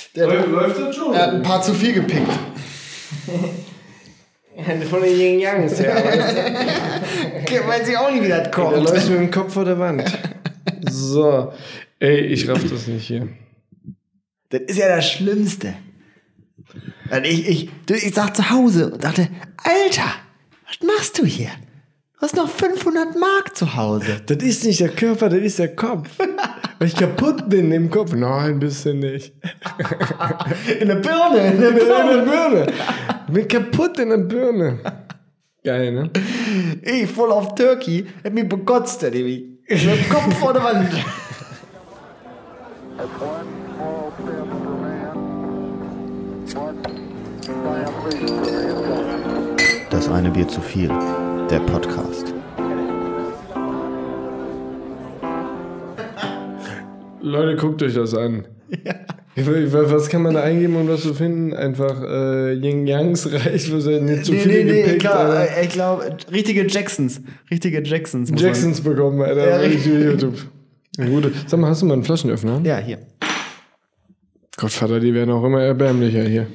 Läuft das schon? Er hat ein paar zu viel gepickt. Von den Yin Yangs, ja. Weiß ich auch nicht, wie das kommt. Da läuft mit dem Kopf vor der Wand. So. Ey, ich raff das nicht hier. Das ist ja das Schlimmste. Ich sag zu Hause und dachte, Alter, was machst du hier? Du hast noch 500 Mark zu Hause. Das ist nicht der Körper, das ist der Kopf. Weil ich kaputt bin im Kopf. Nein, bist du nicht. In der Birne. In der Birne. Ich bin kaputt in der Birne. Geil, ne? Ich voll auf Turkey. Hat mich bekotzt, der Devi. Mit dem Kopf vor der Wand. Das eine Bier zu viel. Der Podcast. Leute, guckt euch das an. Ja. Was kann man da eingeben, um das zu finden? Einfach Yin Yangs reicht, was er nicht zu viel gepickt, klar, ich glaube, richtige Jacksons. Jacksons bekommen, Alter. Ja, YouTube. Gut. Sag mal, hast du mal einen Flaschenöffner? Ja, hier. Gottvater, die werden auch immer erbärmlicher hier.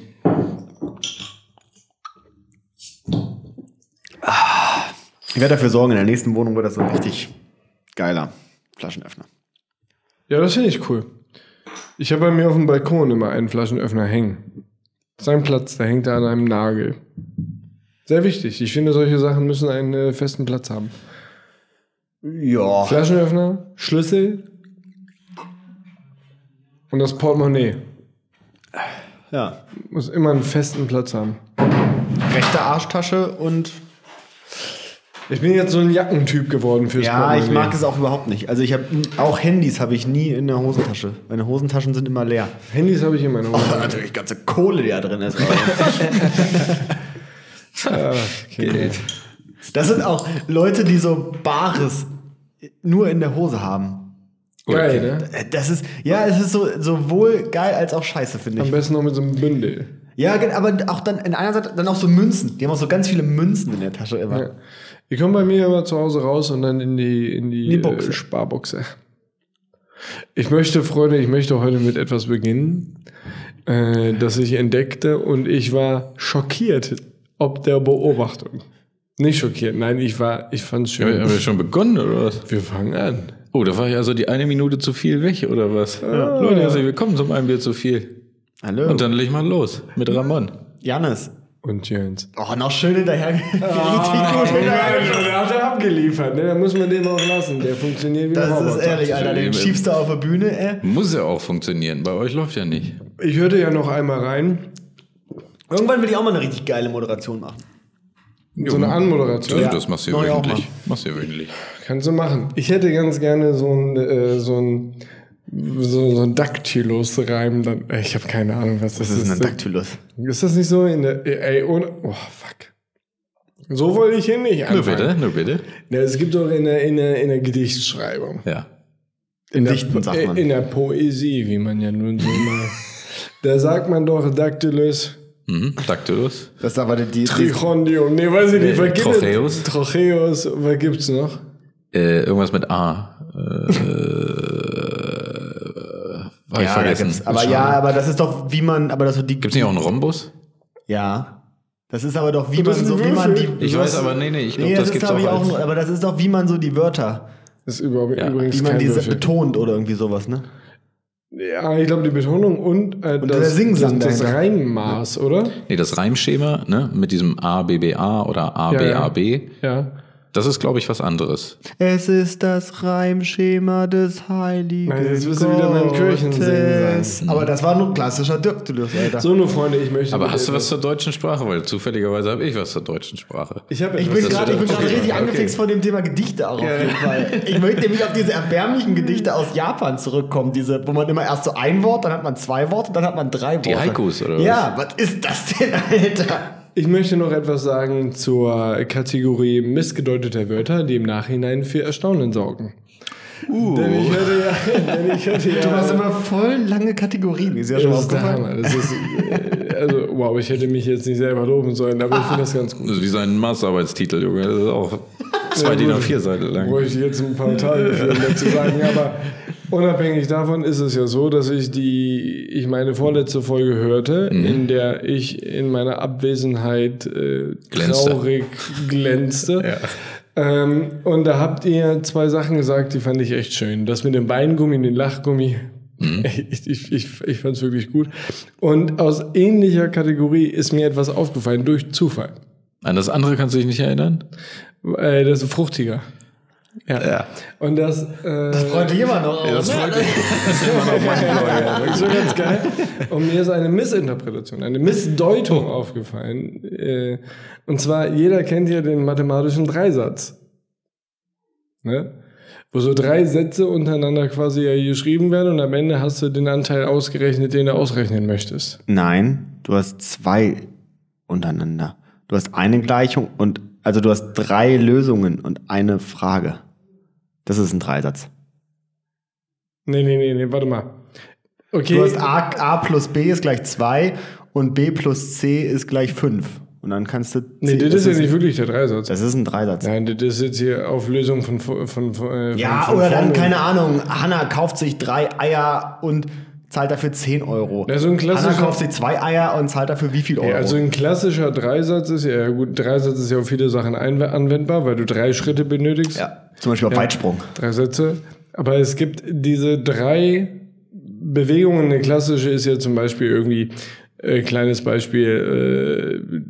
Ich werde dafür sorgen, in der nächsten Wohnung wird das so ein richtig geiler Flaschenöffner. Ja, das finde ich cool. Ich habe bei mir auf dem Balkon immer einen Flaschenöffner hängen. Sein Platz, der hängt da an einem Nagel. Sehr wichtig. Ich finde, solche Sachen müssen einen festen Platz haben. Ja. Flaschenöffner, Schlüssel und das Portemonnaie. Ja. Muss immer einen festen Platz haben. Rechte Arschtasche und... Ich bin jetzt so ein Jackentyp geworden fürs Portemonnaie. Ja, ich mag es auch überhaupt nicht. Also ich habe auch Handys habe ich nie in der Hosentasche. Meine Hosentaschen sind immer leer. Handys habe ich in meiner Hosentasche. Oh, natürlich ganze Kohle, die da drin ist. Okay. Das sind auch Leute, die so Bares nur in der Hose haben. Geil, ne? Das ist, ja, es ist sowohl geil als auch scheiße, finde ich. Am besten noch mit so einem Bündel. Ja, aber auch dann in einer Seite dann auch so Münzen. Die haben auch so ganz viele Münzen in der Tasche immer. Ja. Die kommen bei mir immer zu Hause raus und dann in die Buchse. Sparbuchse. Ich möchte heute mit etwas beginnen, das ich entdeckte und ich war schockiert ob der Beobachtung. Nicht schockiert, nein, ich fand's schön. Ja, haben wir schon begonnen, oder was? Wir fangen an. Oh, da war ich also die 1 Minute zu viel weg, oder was? Ja. Leute, herzlich willkommen zum Ein Bier zu viel. Hallo. Und dann leg mal los mit Ramon. Janis. Und Jöns. Oh, noch schön hinterher. Richtig gut Der hat er abgeliefert, ne? Da muss man den auch lassen. Der funktioniert wie ein Das Roboter. ist ehrlich, Alter. Den schiebst du auf der Bühne, Muss ja auch funktionieren. Bei euch läuft ja nicht. Ich hörte ja noch einmal rein. Irgendwann will ich auch mal eine richtig geile Moderation machen. So eine Anmoderation. Ja. Das machst du Mach ich auch wöchentlich. Machst du wöchentlich. Kannst du machen. Ich hätte ganz gerne so ein Dactylus-Reim. Ich habe keine Ahnung, was das ist. Das ist ein Dactylus. Ist das nicht so in der... oh, fuck. So wollte ich hin nicht anfangen. Nur bitte. Ja, es gibt doch in der Gedichtschreibung. Ja. In Dichten, sagt man. In der Poesie, wie man ja nun so mal... Da sagt man doch Dactylus... Dactylus. Das ist aber die Trichondium. Nee, weiß ich nicht. Trocheus. Was gibt's noch? Irgendwas mit A. Hab ich vergessen. Aber das ist doch, wie man... Gibt's nicht auch einen Rhombus? Ja. Das ist aber doch, wie das man ist so... ein Wie man Würfel. die, Ich weiß aber, ich glaube, das gibt's auch als... Aber das ist doch, wie man so die Wörter... Das ist übrigens Wie man kein diese Würfel. betont oder irgendwie sowas, ne? Ja, ich glaube die Betonung und der das Singsang dahinter. Reimmaß, oder? Nee, das Reimschema, ne, mit diesem ABBA oder ABAB, Ja. das ist, glaube ich, was anderes. Es ist das Reimschema des Heiligen Nein, jetzt bist du wieder beim Kirchensingen Gottes. Aber das war nur klassischer Dactylus, Alter. So, nur Freunde, ich möchte... Aber hast du was zur deutschen Sprache? Weil zufälligerweise habe ich was zur deutschen Sprache. Ich bin gerade Okay. richtig angefixt von dem Thema Gedichte auch auf jeden Fall. Ich möchte nämlich auf diese erbärmlichen Gedichte aus Japan zurückkommen, wo man immer erst so ein Wort, dann hat man 2 Worte, dann hat man 3 Worte. Die Haikus, oder was? Ja, was ist das denn, Alter? Ich möchte noch etwas sagen zur Kategorie missgedeuteter Wörter, die im Nachhinein für Erstaunen sorgen. Denn ich hatte ja... Du hast immer voll lange Kategorien, ist ja schon Das ist der aufgefallen. Hammer. Das ist, also, wow, ich hätte mich jetzt nicht selber loben sollen, aber ich finde das ganz gut. Das ist wie sein Masterarbeitstitel, Junge. Das ist auch 2 DIN A4 Seiten lang. Wollte ich jetzt ein paar Tage für dazu sagen, aber unabhängig davon ist es ja so, dass ich meine vorletzte Folge hörte, in der ich in meiner Abwesenheit traurig glänzte. Ja. Und da habt ihr 2 Sachen gesagt, die fand ich echt schön. Das mit dem Weingummi, den Lachgummi. Ich fand es wirklich gut. Und aus ähnlicher Kategorie ist mir etwas aufgefallen, durch Zufall. An das andere kannst du dich nicht erinnern? Das ist fruchtiger. Ja. Und das freut dich immer noch. Das freut mich. Das ist immer noch das ist so ganz geil. Und mir ist eine Missinterpretation, eine Missdeutung aufgefallen. Und zwar, jeder kennt ja den mathematischen Dreisatz. Ne? Wo so 3 Sätze untereinander quasi ja geschrieben werden und am Ende hast du den Anteil ausgerechnet, den du ausrechnen möchtest. Nein, du hast 2 untereinander. Du hast eine Gleichung also du hast 3 Lösungen und eine Frage. Das ist ein Dreisatz. Nee, warte mal. Okay. Du hast A plus B ist gleich 2 und B plus C ist gleich 5. Und dann kannst du... Nee, das ist ja nicht wirklich der Dreisatz. Das ist ein Dreisatz. Nein, das ist jetzt hier Auflösung von ja, oder dann, keine Ahnung, Hanna kauft sich 3 Eier und zahlt dafür 10 Euro. Ja, so ein klassischer, Hanna kauft sich 2 Eier und zahlt dafür wie viel Euro? Ja, also ein klassischer Dreisatz ist ja gut. Dreisatz ist ja auf viele Sachen anwendbar, weil du 3 Schritte benötigst. Ja, zum Beispiel auf Weitsprung. 3 Sätze. Aber es gibt diese 3 Bewegungen. Eine klassische ist ja zum Beispiel irgendwie, kleines Beispiel,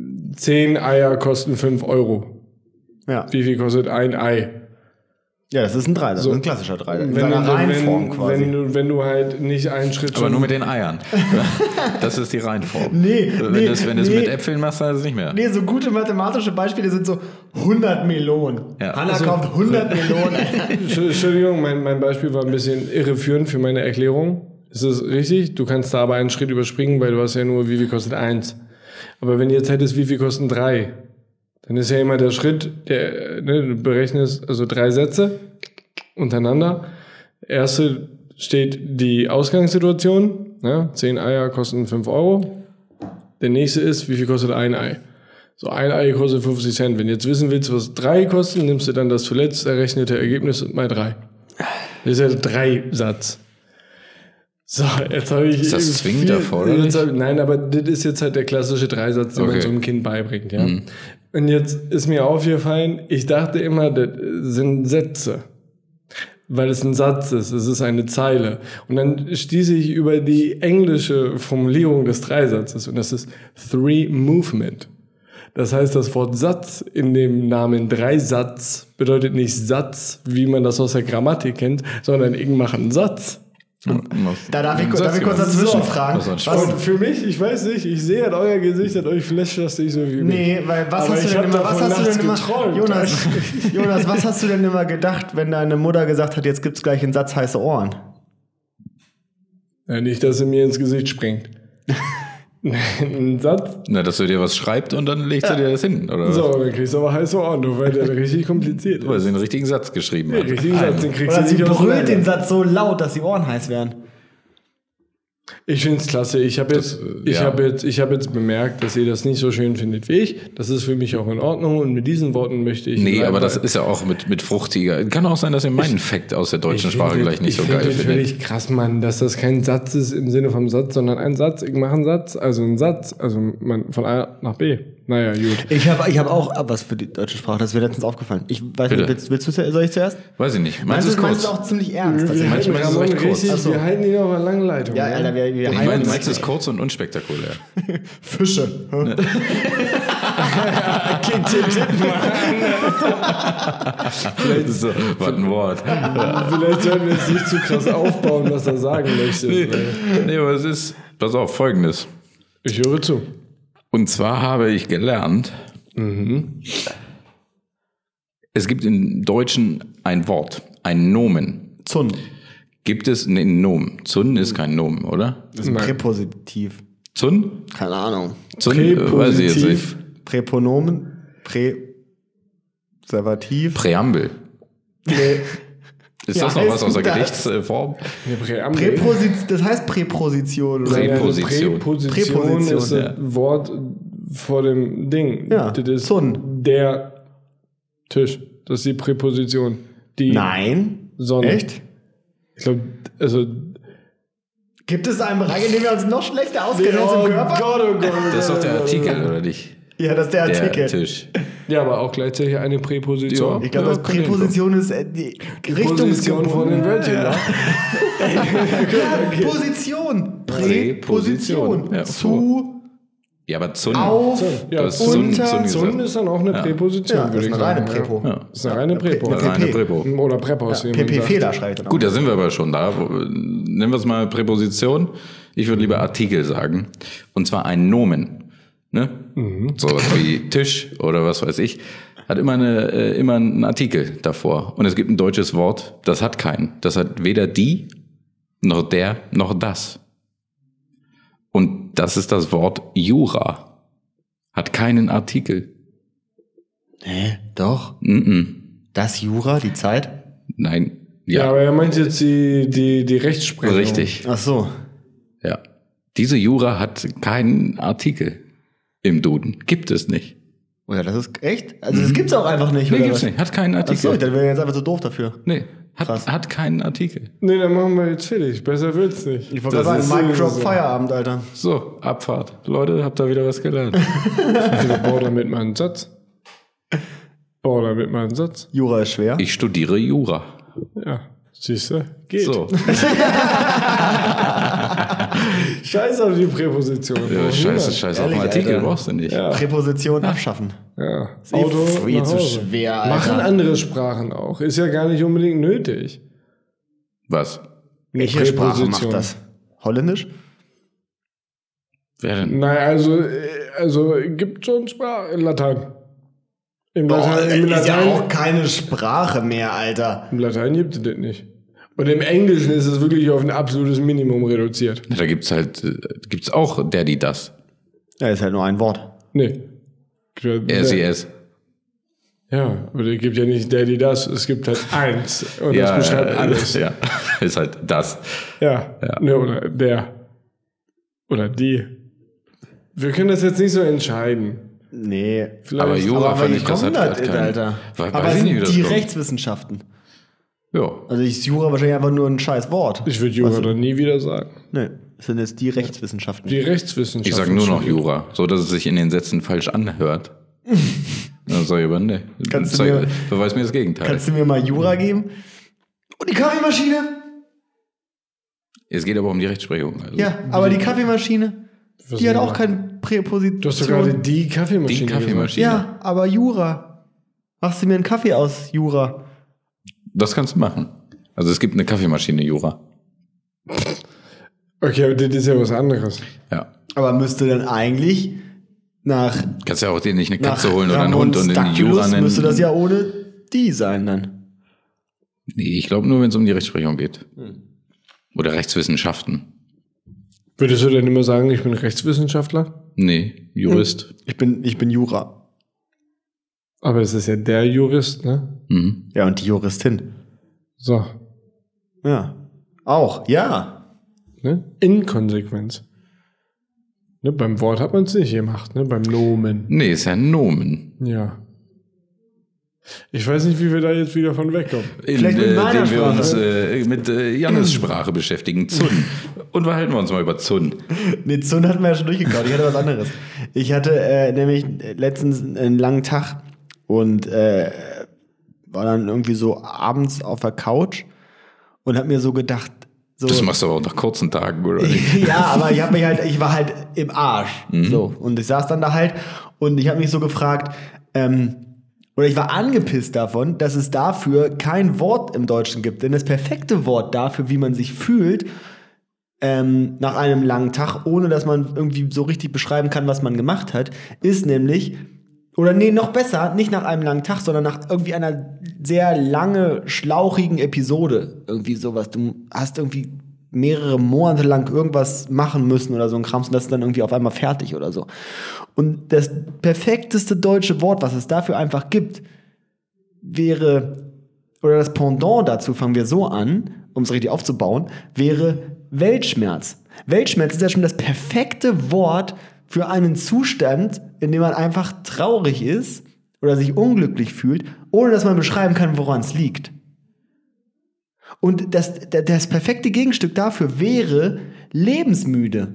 10 Eier kosten 5 Euro. Ja. Wie viel kostet ein Ei? Ja, das ist ein Dreisatz, so ein klassischer Dreisatz. In seiner Reihenform quasi. Wenn du halt nicht einen Schritt... Aber nur mit den Eiern. Das ist die Reihenform. Nee, wenn du es mit Äpfeln machst, dann ist es nicht mehr. Nee, so gute mathematische Beispiele sind so 100 Melonen. Ja. Hanna kauft 100 Melonen. Entschuldigung, mein Beispiel war ein bisschen irreführend für meine Erklärung. Ist das richtig? Du kannst da aber einen Schritt überspringen, weil du hast ja nur, wie viel kostet 1. Aber wenn du jetzt hättest, wie viel kosten 3, dann ist ja immer der Schritt, du berechnest also 3 Sätze untereinander. Erste steht die Ausgangssituation, 10 Eier kosten 5 Euro. Der nächste ist, wie viel kostet ein Ei? So, ein Ei kostet 50 Cent. Wenn du jetzt wissen willst, was 3 kosten, nimmst du dann das zuletzt errechnete Ergebnis mal 3. Das ist ja der Dreisatz. So, jetzt habe ich... Ist das zwingend erforderlich? Nein, aber das ist jetzt halt der klassische Dreisatz, den man so einem Kind beibringt. Ja? Und jetzt ist mir aufgefallen, ich dachte immer, das sind Sätze. Weil es ein Satz ist, es ist eine Zeile. Und dann stieß ich über die englische Formulierung des Dreisatzes und das ist Three Movement. Das heißt, das Wort Satz in dem Namen Dreisatz bedeutet nicht Satz, wie man das aus der Grammatik kennt, sondern ich mache einen Satz. Da darf ich kurz dazwischen fragen. Was für mich, ich weiß nicht, ich sehe an euer Gesicht, an euch flasht das nicht so wie mich. Nee, weil was hast du denn immer Jonas, was hast du denn immer gedacht, wenn deine Mutter gesagt hat, jetzt gibt's gleich einen Satz heiße Ohren? Ja, nicht, dass sie mir ins Gesicht springt. Ein Satz. Na, dass du dir was schreibt und dann legst du dir das hin, oder? So, dann kriegst du aber heiße Ohren, nur weil der richtig kompliziert ist. Weil sie einen richtigen Satz geschrieben hat. Den richtigen Satz, den kriegst oder du sie nicht brüllt den Satz so laut, dass die Ohren heiß werden. Ich finde es klasse. Ich habe jetzt bemerkt, dass ihr das nicht so schön findet wie ich. Das ist für mich auch in Ordnung und mit diesen Worten möchte ich... Nee, aber das ist ja auch mit fruchtiger... Kann auch sein, dass ihr meinen Fact aus der deutschen Sprache gleich nicht so geil findet. Ich finde natürlich krass, Mann, dass das kein Satz ist im Sinne vom Satz, sondern ein Satz. Ich mache einen Satz, also man von A nach B. Naja, gut. Ich hab auch was für die deutsche Sprache, das ist mir letztens aufgefallen. Ich weiß nicht, soll ich zuerst? Weiß ich nicht. Meinst du es auch ziemlich ernst? Wir halten ihn auf einer langen Leitung. Ja, Alter, wir halten es ist kurz und unspektakulär. Fische. Vielleicht so, was ein Wort. Vielleicht sollten wir es nicht zu krass aufbauen, was er sagen möchte. Nee, aber es ist, pass auf, Folgendes. Ich höre zu. Und zwar habe ich gelernt, es gibt im Deutschen ein Wort, ein Nomen. Zun. Gibt es einen Nomen? Zun ist kein Nomen, oder? Das ist Präpositiv. Zun? Keine Ahnung. Zun, weiß ich jetzt nicht. Präpronomen, Präservativ. Präambel. Nee. Ist das noch was aus der Gedichtsform? Das heißt Präposition. Präposition. Präposition ist das Wort vor dem Ding. Ja, das ist Zun. Der Tisch. Das ist die Präposition. Die Nein. Sonne. Echt? Ich glaube, also... Gibt es einen Bereich, in dem wir uns noch schlechter auskennen als im Körper? Gott. Das ist doch der Artikel, oder nicht? Ja, das ist der Artikel. Der Tisch. Ja, aber auch gleichzeitig eine Präposition. Ich glaube, das Präposition ist die Position von den Wörtchen. Ja. Position. Präposition. Ja, zu, Ja, aber Zun. auf, Ja, Du hast Zun Zun gesagt. ist dann auch eine Präposition, Ja, das würde ist ich eine sagen. reine Präpo. Ja. Das ist eine reine Präpo. Eine Reine Präpo. Oder Präpos, wie man sagt. PP-Fehler schreibe ich dann auch. Gut, da sind wir aber schon da. Nennen wir es mal Präposition. Ich würde lieber Artikel sagen. Und zwar ein Nomen. Ne? So was wie Tisch oder was weiß ich. Hat immer einen Artikel davor. Und es gibt ein deutsches Wort, das hat keinen. Das hat weder die, noch der, noch das. Und das ist das Wort Jura. Hat keinen Artikel. Doch. Das Jura, die Zeit? Nein. Ja, Ja, aber er meint jetzt die Rechtsprechung. richtig. Ach so. Ja. Diese Jura hat keinen Artikel im Duden. Gibt es nicht. Oh ja, das ist echt? Also das gibt's auch einfach nicht, Nee, oder gibt's was? nicht. Hat keinen Ach so, Artikel. dann wäre ich jetzt einfach so doof dafür. Nee, Krass. hat keinen Artikel. Nee, dann machen wir jetzt fertig. Besser wird's nicht. Ich wollte Das gerade ist sagen, Mic Drop so. Feierabend, Alter. So, Abfahrt. Leute, habt ihr wieder was gelernt. Bau damit mal einen Satz. Jura ist schwer. Ich studiere Jura. Ja, siehst du? Geht. So. Scheiß auf die Präposition. Ja, scheiße. Auf Ehrlich, einen Artikel Alter. brauchst du nicht. Ja. Präposition abschaffen. Ja. Ist eh viel nach zu Hause. schwer, Alter. Machen andere Sprachen auch. Ist ja gar nicht unbedingt nötig. Was? Eine Welche Sprache Präposition. macht das? Holländisch? Wer denn? Nein, also gibt schon Sprachen. Latein. Im Boah, Latein, ist ja auch keine Sprache mehr, Alter. Im Latein gibt es das nicht. Und im Englischen ist es wirklich auf ein absolutes Minimum reduziert. Da gibt's auch der, die, das. Ja, ist halt nur ein Wort. Nee. RCS. Ja, aber es gibt ja nicht der, die, das. Es gibt halt eins. Und das beschreibt alles. Ja, ist halt das. Ja. Ja. Ne, oder der. Oder die. Wir können das jetzt nicht so entscheiden. Nee. Vielleicht, Aber Jura fand wie ich, das kommt hat das, keinen. Alter? Weiß Aber ich sind nicht, wie das die kommt. Rechtswissenschaften. Ja. Also ist Jura wahrscheinlich einfach nur ein scheiß Wort. ich würde Jura dann nie wieder sagen. Nee, das sind jetzt die Rechtswissenschaften. Die Rechtswissenschaft. Ich sage nur noch Jura, so dass es sich in den Sätzen falsch anhört. Dann sag ich aber, nee. Kannst du mir- Beweis mir das Gegenteil. Kannst du mir mal Jura geben? Und die Kaffeemaschine? Es geht aber um die Rechtsprechung. Also Ja, aber die Kaffeemaschine, Was die hat denn auch da? keine Präposition. Du hast doch gerade die Die Kaffeemaschine Kaffeemaschine. Ja, aber Jura. Machst du mir einen Kaffee aus Jura? Das kannst du machen. Also es gibt eine Kaffeemaschine Jura. gesagt. Okay, aber das ist ja was anderes. Ja. Aber müsste dann eigentlich nach Kannst ja auch dir nicht eine Katze nach holen oder einen Hund und den Dactylus Jura nennen. müsste das ja ohne die sein dann. Nee, ich glaube nur, wenn es um die Rechtsprechung geht. Oder Rechtswissenschaften. Würdest du denn immer sagen, ich bin Rechtswissenschaftler? Nee, Jurist. Ich bin Jura. Aber es ist ja der Jurist, ne? Mhm. Ja, und die Juristin. So. Ja. Auch, ja. Ne? Inkonsequenz. Ne? Beim Wort hat man es nicht gemacht, ne? Beim Nomen. Nee, ist ja Nomen. Ja. Ich weiß nicht, wie wir da jetzt wieder von wegkommen. Vielleicht mit meiner indem wir Sprache. uns mit Jannes Sprache beschäftigen. Zun. Unterhalten wir uns mal über Zun. Nee, Zun hatten wir ja schon durchgekaut. Ich hatte was anderes. Ich hatte nämlich letztens einen langen Tag und war dann irgendwie so abends auf der Couch und hab mir so gedacht, so, Das machst du aber auch nach kurzen Tagen, oder nicht? ja, aber ich war halt im Arsch. So. Und ich saß dann da halt und ich habe mich so gefragt, oder ich war angepisst davon, dass es dafür kein Wort im Deutschen gibt. Denn das perfekte Wort dafür, wie man sich fühlt, nach einem langen Tag, ohne dass man irgendwie so richtig beschreiben kann, was man gemacht hat, ist nämlich, oder nee, noch besser, nicht nach einem langen Tag, sondern nach irgendwie einer sehr lange, schlauchigen Episode. Irgendwie sowas. Du hast irgendwie mehrere Monate lang irgendwas machen müssen oder so ein Krams und das ist dann irgendwie auf einmal fertig oder so. Und das perfekteste deutsche Wort, was es dafür einfach gibt, wäre, oder das Pendant dazu, fangen wir so an, um es richtig aufzubauen, wäre Weltschmerz. Weltschmerz ist ja schon das perfekte Wort für einen Zustand, in dem man einfach traurig ist oder sich unglücklich fühlt, ohne dass man beschreiben kann, woran es liegt. Und das perfekte Gegenstück dafür wäre lebensmüde.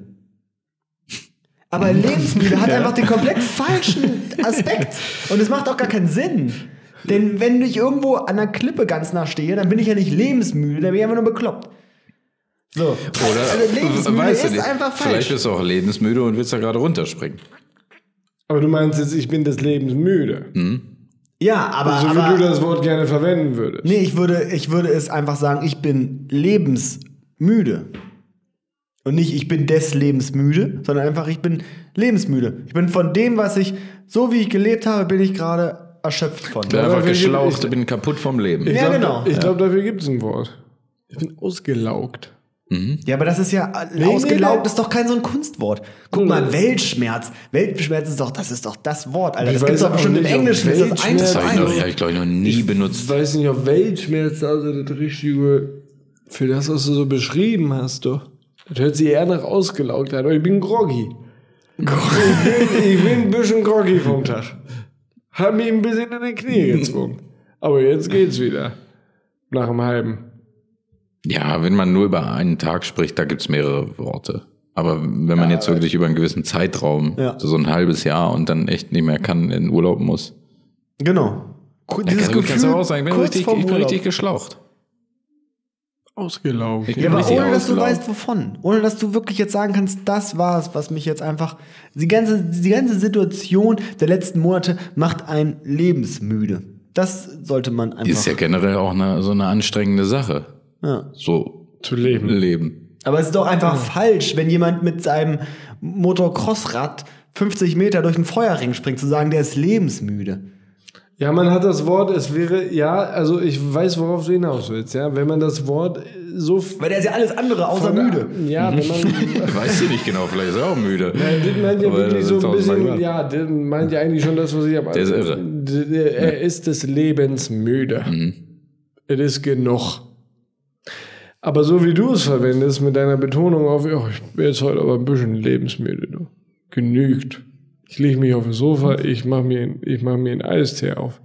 Aber lebensmüde hat einfach den komplett falschen Aspekt. Und es macht auch gar keinen Sinn. Denn wenn ich irgendwo an einer Klippe ganz nah stehe, dann bin ich ja nicht lebensmüde, dann bin ich einfach nur bekloppt. So. Oder lebensmüde weißt du ist nicht, einfach falsch. vielleicht bist du auch lebensmüde und willst da gerade runterspringen. Aber du meinst jetzt, ich bin des Lebens müde. Ja, aber... So wie du das Wort gerne verwenden würdest. Nee, ich würde es einfach sagen, ich bin lebensmüde. Und nicht, ich bin des Lebens müde, sondern einfach, ich bin lebensmüde. Ich bin von dem, so wie ich gelebt habe, bin ich gerade erschöpft von. Ich bin einfach geschlaucht, ich bin kaputt vom Leben. Ja, genau. Ich glaube, dafür gibt es ein Wort. Ich bin ausgelaugt. Ja, aber das ist ja, ausgelaugt ist doch kein so ein Kunstwort. Guck mal, Weltschmerz. Weltschmerz ist doch das Wort, Alter. Das gibt's doch bestimmt im Englischen. Das ist Das habe ich, glaube ich, noch nie benutzt. Ich weiß nicht, ob Weltschmerz also das richtige für das, was du so beschrieben hast, doch. Das hört sich eher nach ausgelaugt an, aber ich bin groggy. Ich bin ein bisschen groggy vom Tag. Hab mich ein bisschen in die Knie gezwungen. Aber jetzt geht's wieder. Nach dem halben. Ja, wenn man nur über einen Tag spricht, da gibt's mehrere Worte. Aber wenn man jetzt wirklich über einen gewissen Zeitraum, so ein halbes Jahr und dann echt nicht mehr kann, in Urlaub muss. Genau. Dieses Gefühl, kannst du auch sagen, ich bin richtig geschlaucht. Ausgelaugt. Ja, aber ohne, dass du weißt, wovon. Ohne, dass du wirklich jetzt sagen kannst, das war's, was mich jetzt einfach... Die ganze Situation der letzten Monate macht einen lebensmüde. Das sollte man einfach... Ist ja generell auch so eine anstrengende Sache. Ja. So zu leben. Aber es ist doch einfach falsch, wenn jemand mit seinem Motocrossrad 50 Meter durch einen Feuerring springt, zu sagen, der ist lebensmüde. Ja, man hat das Wort, es wäre, also ich weiß, worauf du hinaus willst, ja, wenn man das Wort so... Weil der ist ja alles andere außer müde. Ja, wenn man... Weißt du nicht genau, vielleicht ist er auch müde. Ja, das meint ja wirklich so ein bisschen, das meint ja eigentlich schon das, was ich habe. Der ist irre. Er ist des Lebens müde. Es ist genug. Aber so wie du es verwendest, mit deiner Betonung auf, ich bin jetzt heute aber ein bisschen lebensmüde, du. Genügt. Ich lege mich auf das Sofa, ich mach mir einen Eistee auf.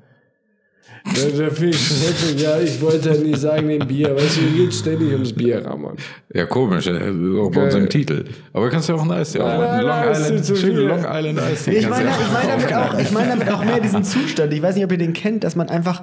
Ich wollte ja nicht sagen, den Bier, weißt du, hier geht ständig ums Bier, Ramon. Ja, komisch, auch bei unserem Titel. Aber kannst du auch einen Eistee aufmachen. Long Island Eistee. Ich meine damit auch mehr diesen Zustand. Ich weiß nicht, ob ihr den kennt, dass man einfach,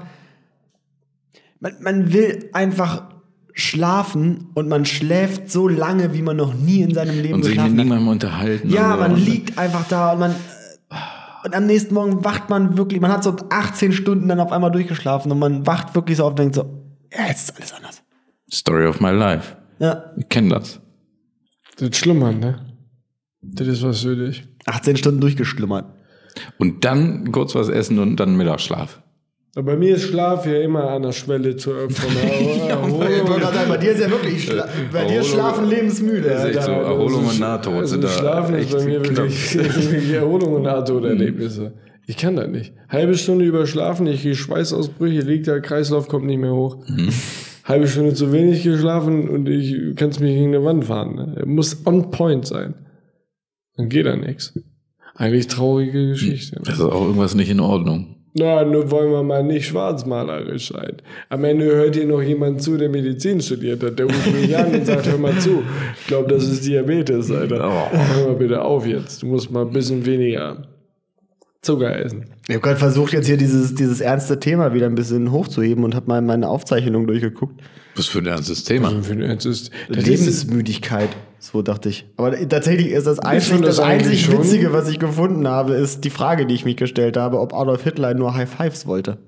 man will einfach schlafen und man schläft so lange, wie man noch nie in seinem Leben und sich geschlafen mit hat. niemandem unterhalten. Ja, man liegt einfach da und am nächsten Morgen wacht man wirklich, man hat so 18 Stunden dann auf einmal durchgeschlafen und man wacht wirklich so auf und denkt so, ja, jetzt ist alles anders. Story of my life. Ja. Ich kenne das. Das Schlummern, ne? Das ist was für dich. 18 Stunden durchgeschlummert. Und dann kurz was essen und dann Mittagsschlaf. Aber bei mir ist Schlaf ja immer an der Schwelle von bei dir ist ja wirklich bei dir schlafen lebensmüde. Das ist echt so Erholung und Nahtod. Also Schlafen ist bei mir wirklich Erholung und Nahtoderlebnisse. Ich kann das nicht. Halbe Stunde überschlafen, ich kriege Schweißausbrüche, liegt der Kreislauf kommt nicht mehr hoch. Halbe Stunde zu wenig geschlafen und ich kann es mich gegen eine Wand fahren. Ne? Er muss on point sein. Dann geht da nichts. Eigentlich traurige Geschichte. Das ist auch irgendwas nicht in Ordnung. Na, nur wollen wir mal nicht schwarzmalerisch sein. Am Ende hört hier noch jemand zu, der Medizin studiert hat. Der ruft mich an und sagt, hör mal zu. Ich glaube, das ist Diabetes, Alter. Hör mal bitte auf jetzt. Du musst mal ein bisschen weniger Zucker essen. Ich habe gerade versucht, jetzt hier dieses ernste Thema wieder ein bisschen hochzuheben und habe mal meine Aufzeichnung durchgeguckt. Was für ein ernstes Thema. Lebensmüdigkeit, so dachte ich. Aber tatsächlich ist das einzig Witzige, was ich gefunden habe, ist die Frage, die ich mich gestellt habe, ob Adolf Hitler nur High Fives wollte.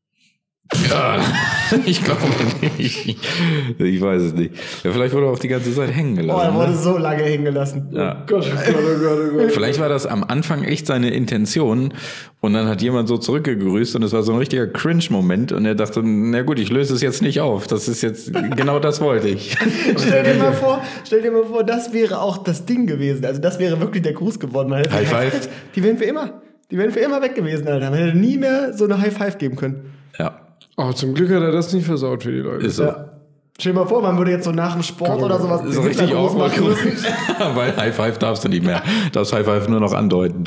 Ja, ich glaube nicht. Ich weiß es nicht. Ja, vielleicht wurde er auch die ganze Zeit hängen gelassen. Er wurde so lange hängen gelassen. Ja. Oh Gott. Vielleicht war das am Anfang echt seine Intention und dann hat jemand so zurückgegrüßt und es war so ein richtiger Cringe-Moment und er dachte, na gut, ich löse es jetzt nicht auf. Das ist jetzt, genau das wollte ich. Stell dir mal vor, das wäre auch das Ding gewesen. Also das wäre wirklich der Gruß geworden. High Five. Die wären für immer weg gewesen, Alter. Man hätte nie mehr so eine High Five geben können. Ja. Oh, zum Glück hat er das nicht versaut für die Leute. Ist so. Ja. Stell dir mal vor, man würde jetzt so nach dem Sport oder sowas so richtig aufmachen müssen. Weil High Five darfst du nicht mehr. Darfst High Five nur noch andeuten.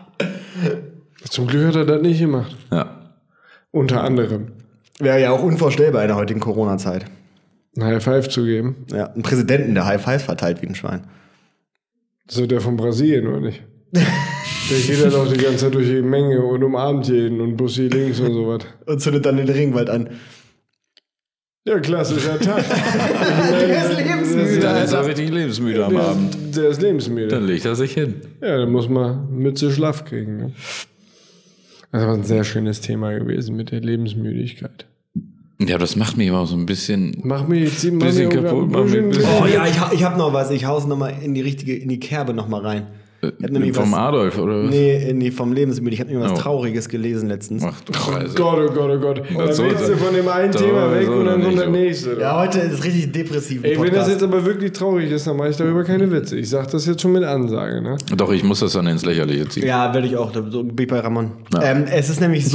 Zum Glück hat er das nicht gemacht. Ja. Unter anderem. Wäre ja auch unvorstellbar in der heutigen Corona-Zeit. ein High Five zu geben. Ja, einen Präsidenten, der High Fives verteilt wie ein Schwein. So der von Brasilien, oder nicht? Der geht ja doch die ganze Zeit durch die Menge und umarmt jeden und Bussi links und so was. Und zündet dann den Regenwald an. Ja, klassischer Tag. Der ist lebensmüde. Dann ist er richtig lebensmüde am Abend. Der ist lebensmüde. Dann legt er sich hin. Ja, dann muss man Mütze schlaff kriegen. Ne? Das war ein sehr schönes Thema gewesen mit der Lebensmüdigkeit. Ja, das macht mich aber auch so ein bisschen... Mach mich jetzt Bisschen kaputt, mach mich ein bisschen- Oh ja, ich hab noch was. Ich hau's nochmal in die Kerbe nochmal rein. Ich hab nämlich vom was, Adolf, oder was? Nee, vom Lebensmüde. Ich habe nämlich was Oh. Trauriges gelesen letztens. Ach du Oh Scheiße. Gott, oh Gott, oh Gott. Da so willst ist du er. von dem einen So, Thema weg so und dann doch kommt nicht der so. nächste. Ja, heute ist es richtig depressiv. Ey, wenn das jetzt aber wirklich traurig ist, dann mache ich darüber keine Witze. Ich sag das jetzt schon mit Ansage, ne? Doch, ich muss das dann ins Lächerliche ziehen. Ja, werde ich auch. So bin ich bei Ramon. Ja. Es ist nämlich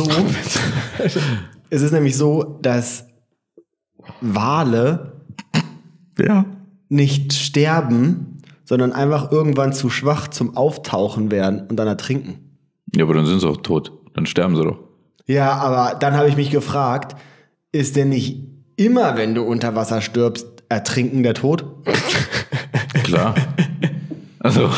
so, dass Wale nicht sterben, sondern einfach irgendwann zu schwach zum Auftauchen werden und dann ertrinken. Ja, aber dann sind sie auch tot. Dann sterben sie doch. Ja, aber dann habe ich mich gefragt, ist denn nicht immer, wenn du unter Wasser stirbst, Ertrinken der Tod? Klar. Also,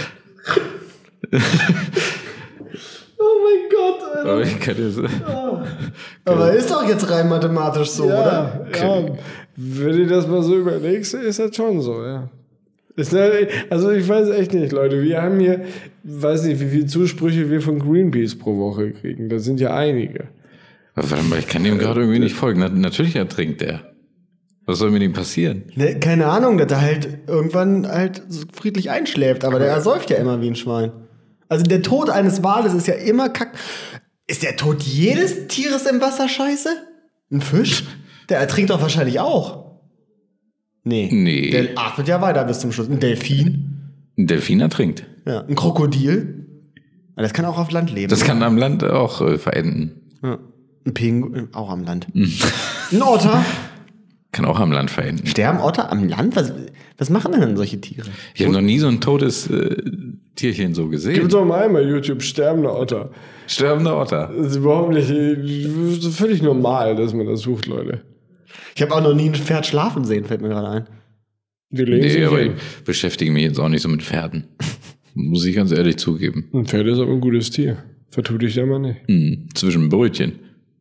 Oh mein Gott, Alter. aber ich kann jetzt... Aber ist doch jetzt rein mathematisch so, oder? Ja, wenn du das mal so überlegst, ist das schon so, ja. Also ich weiß echt nicht, Leute. Wir haben hier, weiß nicht, wie viele Zusprüche wir von Greenpeace pro Woche kriegen. Das sind ja einige. Warte mal, ich kann dem gerade irgendwie nicht folgen. Natürlich ertrinkt er. Was soll mit ihm passieren? Ne, keine Ahnung, dass er halt irgendwann halt so friedlich einschläft, aber der ersäuft ja immer wie ein Schwein. Also der Tod eines Wales ist ja immer kack. Ist der Tod jedes Tieres im Wasser scheiße? Ein Fisch? Der ertrinkt doch wahrscheinlich auch. Nee. Der atmet ja weiter bis zum Schluss. Ein Delfin? Ein Delfin ertrinkt. Ja. Ein Krokodil? Aber das kann auch auf Land leben. Das kann am Land auch verenden. Ja. Ein Pinguin, auch am Land. Ein Otter? Kann auch am Land verenden. Sterben Otter am Land? Was machen denn solche Tiere? Ich habe noch nie so ein totes Tierchen so gesehen. Gib doch mal einmal YouTube sterbender Otter. Sterbender Otter. Das ist überhaupt nicht, das ist völlig normal, dass man das sucht, Leute. Ich habe auch noch nie ein Pferd schlafen sehen, fällt mir gerade ein. Wir legen Nee, sich aber hin. ich beschäftige mich jetzt auch nicht so mit Pferden. Muss ich ganz ehrlich zugeben. Ein Pferd ist aber ein gutes Tier. Vertu dich da mal nicht. Zwischen Brötchen.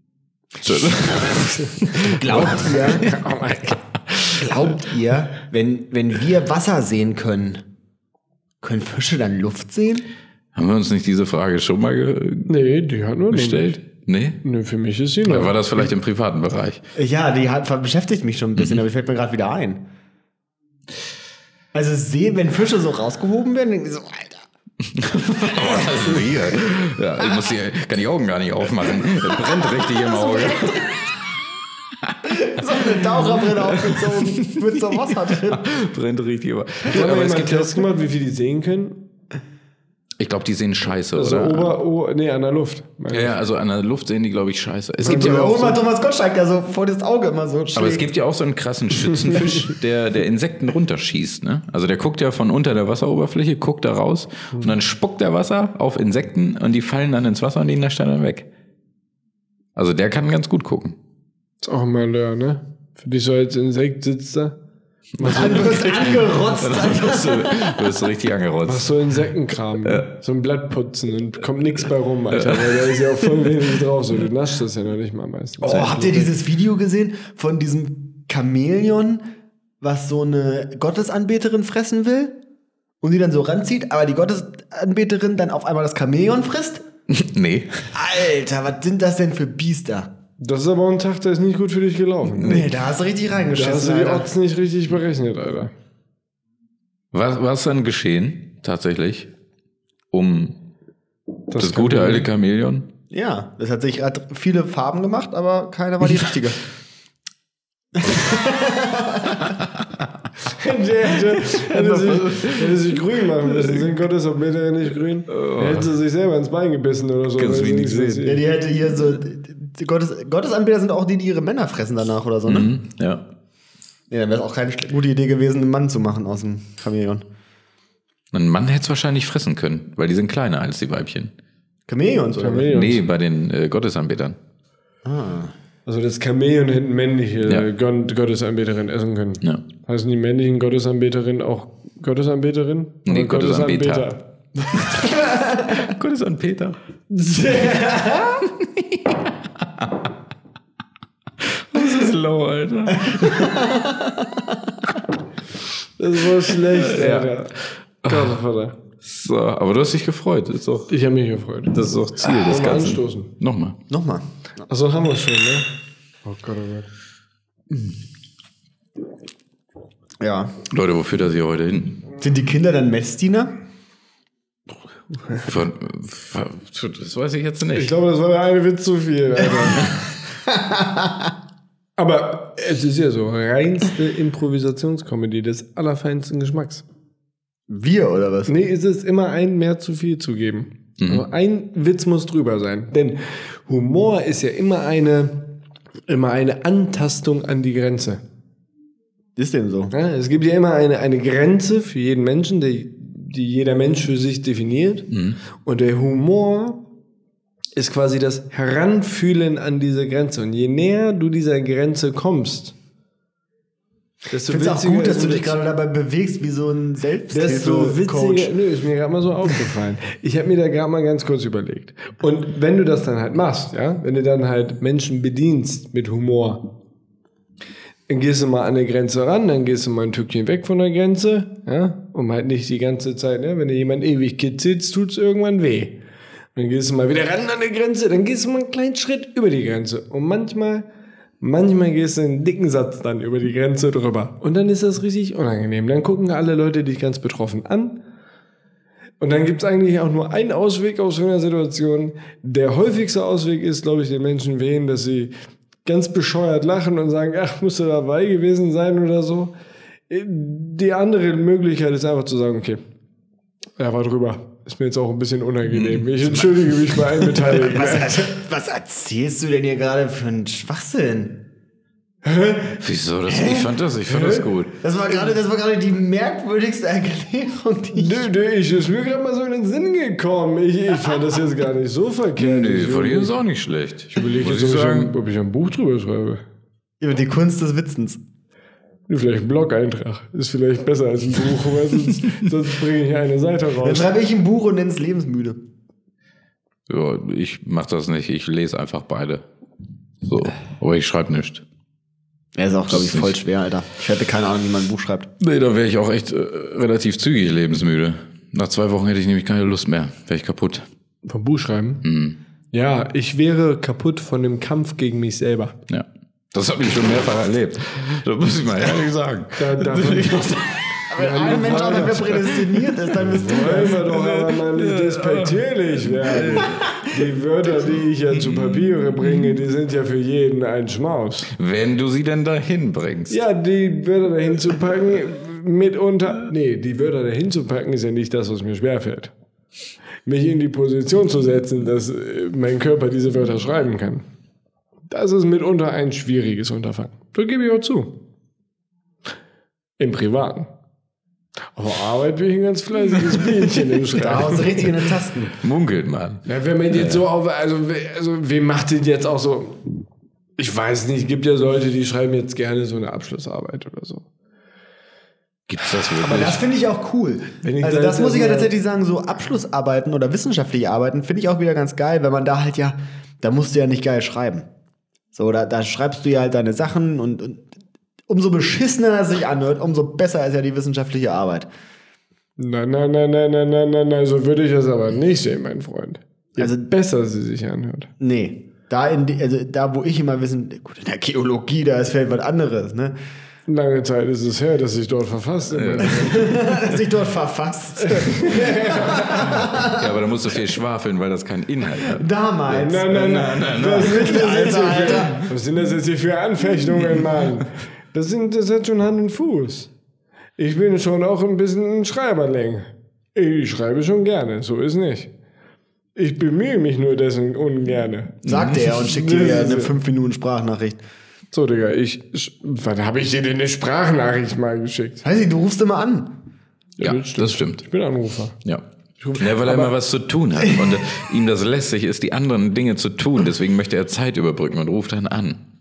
Glaubt ihr, wenn wir Wasser sehen können Fische dann Luft sehen? Haben wir uns nicht diese Frage schon mal Nee, die hat nur gestellt? Nee? Nee, für mich ist sie Oder noch. war das vielleicht im privaten Bereich? Ja, beschäftigt mich schon ein bisschen, aber die fällt mir gerade wieder ein. Also wenn Fische so rausgehoben werden, denke ich so, Alter. Ja, ich kann die Augen gar nicht aufmachen. Das brennt richtig im Auge. So eine Taucherbrille aufgezogen mit so Wasser drin. Brennt richtig. Aber Aber es gibt ja, Test gemacht, wie viel die sehen können. ich glaube, die sehen scheiße, Also oder? an der Luft. Ja, also an der Luft sehen die, glaube ich, scheiße. Es gibt gibt ja auch Hol mal Thomas Gottschalk, der so vor das Auge immer so schlägt. Aber es gibt ja auch so einen krassen Schützenfisch, der Insekten runterschießt. Ne? Also der guckt ja von unter der Wasseroberfläche, guckt da raus und dann spuckt der Wasser auf Insekten und die fallen dann ins Wasser und die nascht dann weg. Also der kann ganz gut gucken. Ist auch ein Malheur, ne? Für dich so als Insekt sitzt da. Du wirst angerotzt. Du wirst richtig angerotzt. Machst so Insektenkram. So ein Blatt putzen und kommt nichts bei rum, Alter. Weil da ist ja auch voll wenig drauf. So, du naschst das ja noch nicht mal meistens. Oh, habt ihr dieses Video gesehen von diesem Chamäleon, was so eine Gottesanbeterin fressen will? Und die dann so ranzieht, aber die Gottesanbeterin dann auf einmal das Chamäleon frisst? Nee. Alter, was sind das denn für Biester? Das ist aber ein Tag, der ist nicht gut für dich gelaufen. Nee, da hast du richtig Da hast reingeschissen, du die Alter. Odds nicht richtig berechnet, Alter. Was dann geschehen, tatsächlich, um das gute kann- alte Chamäleon? Ja, das hat viele Farben gemacht, aber keiner war die richtige. Hätte sich grün machen müssen. Sind Gottes ob Meter nicht grün? Hätte sie sich selber ins Bein gebissen oder so. Kannst du Weil wenig sie nicht sehen. Ja, die hätte hier so. Gottesanbeter sind auch die ihre Männer fressen danach oder so, ne? Ja. Ja, dann wäre es auch keine gute Idee gewesen, einen Mann zu machen aus dem Chamäleon. Ein Mann hätte es wahrscheinlich fressen können, weil die sind kleiner als die Weibchen. Chamäleons oder was? Chamäleons. Nee, bei den Gottesanbetern. Also das Chamäleon hätten männliche Gottesanbeterinnen essen können. Ja. Heißen die männlichen Gottesanbeterinnen auch Gottesanbeterin? Nee, Oder Gottesanbeter. Gottesanbeter. Das ist low, Alter. Das war schlecht, Alter. Vater. So, aber du hast dich gefreut. Das ist doch, Ich habe mich gefreut. das ist doch Ziel des Wollen wir Ganzen. anstoßen? Nochmal. Nochmal. Achso, haben wir schon, ne? Oh Gott, oh Gott. Ja. Leute, wo führt er sie heute hin? Sind die Kinder dann Messdiener? Das weiß ich jetzt nicht. Ich glaube, das war der eine Witz zu viel, Alter. Aber es ist ja so, reinste Improvisationskomödie des allerfeinsten Geschmacks. Wir oder was? Nee, es ist immer ein mehr zu viel zu geben. Also ein Witz muss drüber sein. Denn Humor ist ja immer eine Antastung an die Grenze. Ist denn so? Ja, es gibt ja immer eine Grenze für jeden Menschen, die jeder Mensch für sich definiert. Und der Humor ist quasi das Heranfühlen an diese Grenze. Und je näher du dieser Grenze kommst, desto Ich finde es auch witziger gut, dass ist du ein dich Witz. gerade dabei bewegst, wie so ein Desto Selbsthilfe-Coach. witziger, nö, ist mir gerade mal so aufgefallen. Ich habe mir da gerade mal ganz kurz überlegt. Und wenn du das dann halt machst, ja, wenn du dann halt Menschen bedienst mit Humor, dann gehst du mal an eine Grenze ran, dann gehst du mal ein Stückchen weg von der Grenze, ja, um halt nicht die ganze Zeit, ne, wenn dir jemand ewig kitzelt, tut's irgendwann weh. Dann gehst du mal wieder ran an die Grenze, dann gehst du mal einen kleinen Schritt über die Grenze. Und manchmal gehst du einen dicken Satz dann über die Grenze drüber. Und dann ist das richtig unangenehm. Dann gucken alle Leute dich ganz betroffen an. Und dann gibt es eigentlich auch nur einen Ausweg aus so einer Situation. Der häufigste Ausweg ist, glaube ich, den Menschen wehen, dass sie ganz bescheuert lachen und sagen, ach, musst du dabei gewesen sein oder so. Die andere Möglichkeit ist einfach zu sagen, okay, er war drüber. Ist mir jetzt auch ein bisschen unangenehm. Ich entschuldige mich bei allen Beteiligten. Was erzählst du denn hier gerade für einen Schwachsinn? Wieso? Ich fand das gut. Das war gerade die merkwürdigste Erklärung, die ich... Ist mir gerade mal so in den Sinn gekommen. Ich fand das jetzt gar nicht so verkehrt. Nee, von dir ist auch nicht schlecht. Ich überlege Muss jetzt, ich sagen. ob ich ein Buch drüber schreibe. Über die Kunst des Witzens. Vielleicht ein Blog-Eintrag. Ist vielleicht besser als ein Buch, weil sonst bringe ich eine Seite Dann raus. schreibe ich ein Buch und nenne es Lebensmüde. Ja, ich mach das nicht. Ich lese einfach beide. So, aber ich schreibe nichts. Ja, ist auch, glaube ich, Das ist voll nicht- schwer, Alter. Ich hätte keine Ahnung, wie man ein Buch schreibt. Nee, da wäre ich auch echt relativ zügig lebensmüde. Nach 2 Wochen hätte ich nämlich keine Lust mehr. Wäre ich kaputt. Vom Buch schreiben? Ja, ich wäre kaputt von dem Kampf gegen mich selber. Ja. Das habe ich schon mehrfach erlebt. Das muss ich mal ehrlich sagen. Aber ein Mensch auch dafür prädestiniert ist, dann bist du Wollen wir doch aber mal nicht despektierlich werden. Die Wörter, die ich ja zu Papiere bringe, die sind ja für jeden ein Schmaus. Wenn du sie denn dahin bringst. Ja, die Wörter dahin zu packen, mitunter... Nee, die Wörter dahin zu packen ist ja nicht das, was mir schwerfällt. Mich in die Position zu setzen, dass mein Körper diese Wörter schreiben kann. Das ist mitunter ein schwieriges Unterfangen. Das gebe ich auch zu. Im Privaten. Auf der Arbeit bin ich ein ganz fleißiges Bienchen im da Schreiben. haust du richtig in den Tasten. Munkelt man. Ja, wenn man jetzt so auf, also wem macht den jetzt auch so, ich weiß nicht, gibt ja Leute, die schreiben jetzt gerne so eine Abschlussarbeit oder so. Gibt's das wirklich? Aber das finde ich auch cool. Wenn ich Also da das jetzt muss ich ja mal- tatsächlich sagen, so Abschlussarbeiten oder wissenschaftliche Arbeiten finde ich auch wieder ganz geil, weil man da halt ja, da musst du ja nicht geil schreiben. So, da schreibst du ja halt deine Sachen und umso beschissener es sich anhört, umso besser ist ja die wissenschaftliche Arbeit. Nein, so würde ich das aber nicht sehen, mein Freund. Also besser sie sich anhört. Nee. Da, wo ich immer wissen, gut, in der Geologie, da ist vielleicht was anderes, ne? Lange Zeit ist es her, dass ich dort verfasst bin. Dass sich dort verfasst. Ja, aber da musst du viel schwafeln, weil das keinen Inhalt hat. Damals. Nein. Alter. Was sind das jetzt hier für Anfechtungen, Mann? Das hat schon Hand und Fuß. Ich bin schon auch ein bisschen ein Schreiberling. Ich schreibe schon gerne, so ist nicht. Ich bemühe mich nur dessen ungerne. Sagt er und schickt dir eine 5 Minuten Sprachnachricht. So, Digga, wann habe ich dir denn eine Sprachnachricht mal geschickt? Weiß ich, du rufst immer an. Ja, das stimmt. Ich bin Anrufer. Ja. Ja, weil er immer was zu tun hat und ihm das lästig ist, die anderen Dinge zu tun. Deswegen möchte er Zeit überbrücken und ruft dann an.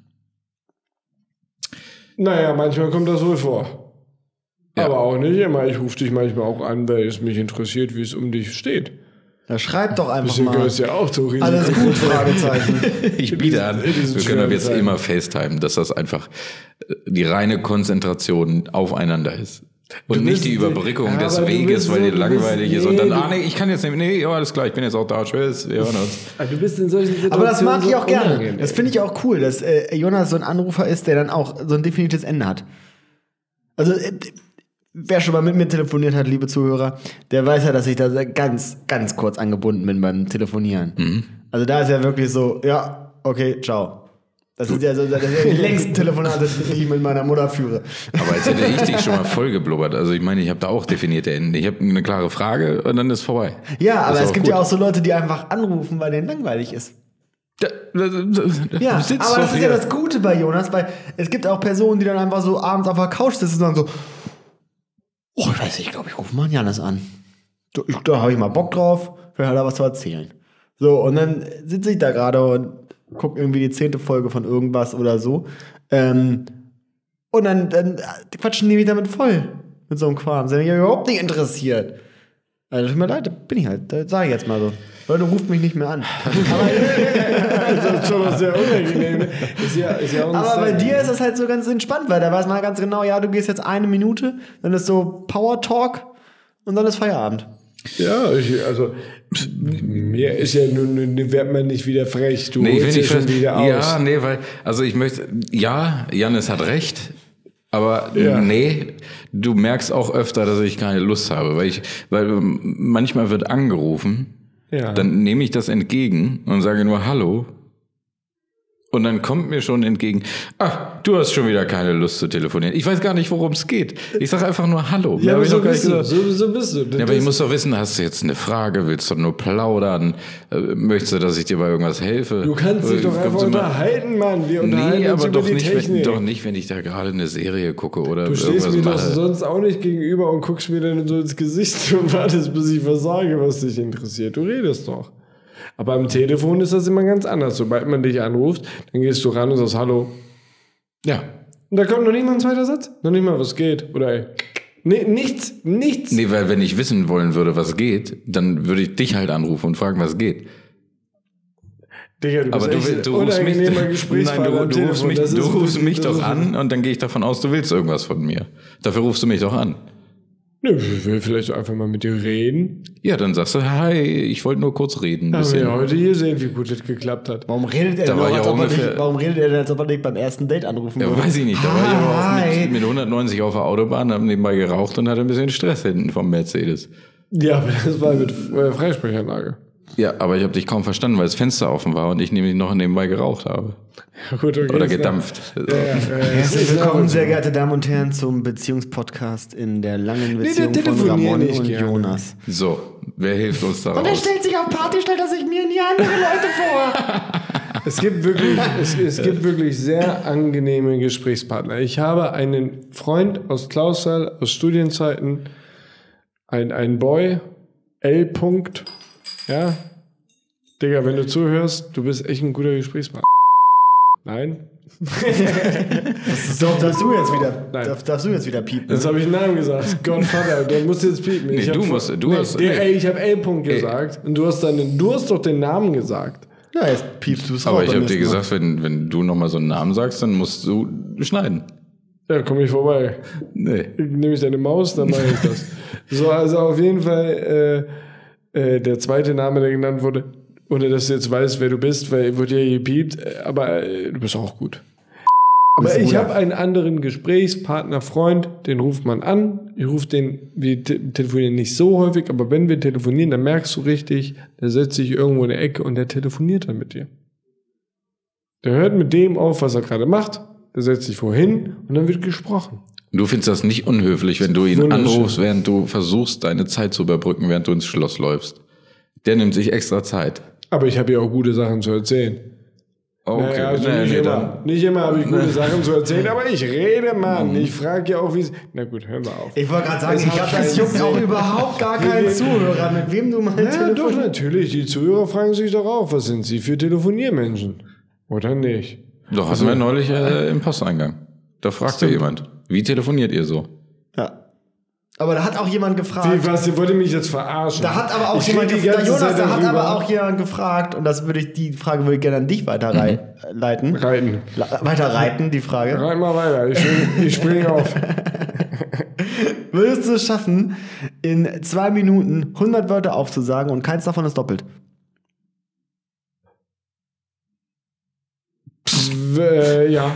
Naja, manchmal kommt das wohl vor. Ja. Aber auch nicht immer. Ich rufe dich manchmal auch an, weil es mich interessiert, wie es um dich steht. Da schreib doch einfach Du mal. gehörst ja auch zu Risiko. Alles gut, Fragezeichen. Ich biete an, in diesen wir können aber jetzt schweren immer FaceTime, dass das einfach die reine Konzentration aufeinander ist. Und nicht die Überbrückung des aber du Weges, bist weil so- dir du langweilig bist- ist. Und dann, nee, nee, ich kann jetzt nicht, nee, ja, alles klar, ich bin jetzt auch da, tschüss, wir hören uns. Du bist in solchen Situationen Aber das mag ich auch gerne. unangenehm. Das finde ich auch cool, dass Jonas so ein Anrufer ist, der dann auch so ein definitives Ende hat. Also, wer schon mal mit mir telefoniert hat, liebe Zuhörer, der weiß ja, dass ich da ganz, ganz kurz angebunden bin beim Telefonieren. Also da ist ja wirklich so, ja, okay, ciao. Das ist ja so das ist ja die längsten Telefonate, die ich mit meiner Mutter führe. Aber als hätte ich dich schon mal voll geblubbert. Also ich meine, ich habe da auch definierte Enden. Ich habe eine klare Frage und dann ist vorbei. Ja, aber ist es auch gibt gut. ja auch so Leute, die einfach anrufen, weil denen langweilig ist. Ja, Du aber sitzt das doch ist ja hier. das Gute bei Jonas, weil es gibt auch Personen, die dann einfach so abends auf der Couch sitzen und sagen so, oh, ich weiß nicht, ich glaube, ich rufe mal einen Janis an. Da habe ich mal Bock drauf, vielleicht hat er was zu erzählen. So, und dann sitze ich da gerade und gucke irgendwie die 10. Folge von irgendwas oder so. Und dann quatschen die mich damit voll. Mit so einem Kram. Sind mich überhaupt nicht interessiert. Also, tut mir leid, da bin ich halt. Da sage ich jetzt mal so. Leute, ruft mich nicht mehr an. Das ist schon was sehr unangenehm. Ist ja auch ein Aber bei Style. dir ist das halt so ganz entspannt, weil da weiß man ganz genau, ja, du gehst jetzt 1 Minute, dann ist so Power Talk und dann ist Feierabend. Ja, also mir ist ja nun wird man nicht wieder frech. Du Nee, ich holst will ja nicht schon wieder aus. Ja, nee, weil, also ich möchte, ja, Jannis hat recht, aber Ja. nee, du merkst auch öfter, dass ich keine Lust habe, weil manchmal wird angerufen, Ja. dann nehme ich das entgegen und sage nur Hallo. Und dann kommt mir schon entgegen, du hast schon wieder keine Lust zu telefonieren. Ich weiß gar nicht, worum es geht. Ich sage einfach nur Hallo. Ja, Mehr hab aber ich so noch gar bist nicht du. gesagt. So bist du. Ja, aber ich muss doch wissen, hast du jetzt eine Frage, willst du nur plaudern, möchtest du, dass ich dir bei irgendwas helfe? Du kannst dich doch Kommst einfach du mal- unterhalten, Mann. Wir unterhalten Nee, uns aber über doch die nicht, Technik. doch nicht, wenn ich da gerade eine Serie gucke oder Du stehst irgendwas mir doch mache. sonst auch nicht gegenüber und guckst mir dann so ins Gesicht und wartest, bis ich was sage, was dich interessiert. Du redest doch. Aber am Telefon ist das immer ganz anders. Sobald man dich anruft, dann gehst du ran und sagst Hallo. Ja. Und da kommt noch nicht mal ein zweiter Satz. Noch nicht mal, was geht. Oder ey. Nee, nichts. Nee, weil wenn ich wissen wollen würde, was geht, dann würde ich dich halt anrufen und fragen, was geht. Digga, du bist Aber echt du rufst mich, unangenehmer Gesprächspartner am du rufst Telefon. mich, Das du ist- rufst mich das doch ist- an und dann gehe ich davon aus, du willst irgendwas von mir. Dafür rufst du mich doch an. Nö, ich will vielleicht einfach mal mit dir reden. Ja, dann sagst du, hi, ich wollte nur kurz reden. Ein Haben wir bisschen. heute hier sehen, wie gut das geklappt hat. Warum redet er Da denn war noch, ich als auch ob er ungefähr- nicht, warum redet er denn, als ob er nicht beim ersten Date anrufen Ja, würde? weiß ich nicht. Da war ich aber auch Hi. mit 190 auf der Autobahn, hab nebenbei geraucht und hatte ein bisschen Stress hinten vom Mercedes. Ja, aber das war mit Freisprechanlage. Ja, aber ich habe dich kaum verstanden, weil das Fenster offen war und ich nämlich noch nebenbei geraucht habe. Ja, gut, okay, Oder ist gedampft. Herzlich willkommen, sehr geehrt Damen und Herren, zum Beziehungspodcast in der langen Beziehung von telefoniere Ramon nicht und gerne. Jonas. So, wer hilft uns Und er daraus? stellt sich auf Party, stellt er sich mir in die andere Leute vor. Es gibt wirklich, es gibt wirklich sehr angenehme Gesprächspartner. Ich habe einen Freund aus Clausthal, aus Studienzeiten, ein Boy, L. -Punkt, ja. Digga, wenn du zuhörst, du bist echt ein guter Gesprächspartner. Nein? Darfst du jetzt wieder, Nein. darfst du jetzt wieder piepen? Jetzt habe ich einen Namen gesagt. Godfather, der muss jetzt piepen. Nee, Ich hab du vor- musst- du hast- Der, nee. ey, ich habe L. -Punkt gesagt und du hast doch den Namen gesagt. Ja, jetzt piepst du es Aber raus ich beim habe dir nächsten Mal. gesagt, wenn du nochmal so einen Namen sagst, dann musst du schneiden. Ja, komm ich vorbei. Nee. Nehme ich deine Maus, dann mache ich das. So, also auf jeden Fall der zweite Name, der genannt wurde, ohne dass du jetzt weißt, wer du bist, weil wird ja gepiept, aber du bist auch gut. Aber ich habe einen anderen Gesprächspartner, Freund, den ruft man an. Ich rufe den, wir telefonieren nicht so häufig, aber wenn wir telefonieren, dann merkst du richtig, der setzt sich irgendwo in der Ecke und der telefoniert dann mit dir. Der hört mit dem auf, was er gerade macht, der setzt sich vorhin und dann wird gesprochen. Du findest das nicht unhöflich, wenn du ihn Wunderschön. anrufst, während du versuchst, deine Zeit zu überbrücken, während du ins Schloss läufst. Der nimmt sich extra Zeit. Aber ich habe ja auch gute Sachen zu erzählen. Okay, Naja, also nee, nicht, nee, immer, dann. nicht immer habe ich gute Sachen zu erzählen, aber ich rede, Mann. Ich frage ja auch, wie es... Na gut, hören wir auf. Ich wollte gerade sagen, Es ich hat glaube, das keinen juckt auch Sinn. überhaupt gar keinen Zuhörer, mit wem du mal Ja, doch, telefonierst. natürlich. Die Zuhörer fragen sich doch auch, was sind sie für Telefoniermenschen? Oder nicht? Doch, hatten wir neulich im Posteingang. Da fragt ja jemand, wie telefoniert ihr so? Ja. Aber da hat auch jemand gefragt. Wie, was, ihr wollt mich jetzt verarschen? Da hat aber auch jemand gefragt. Jonas, da hat aber auch jemand gefragt, und die Frage würde ich gerne an dich weiterleiten. Weiterreiten, die Frage. Reit mal weiter, ich springe auf. Würdest du es schaffen, in 2 Minuten 100 Wörter aufzusagen und keins davon ist doppelt? Ja.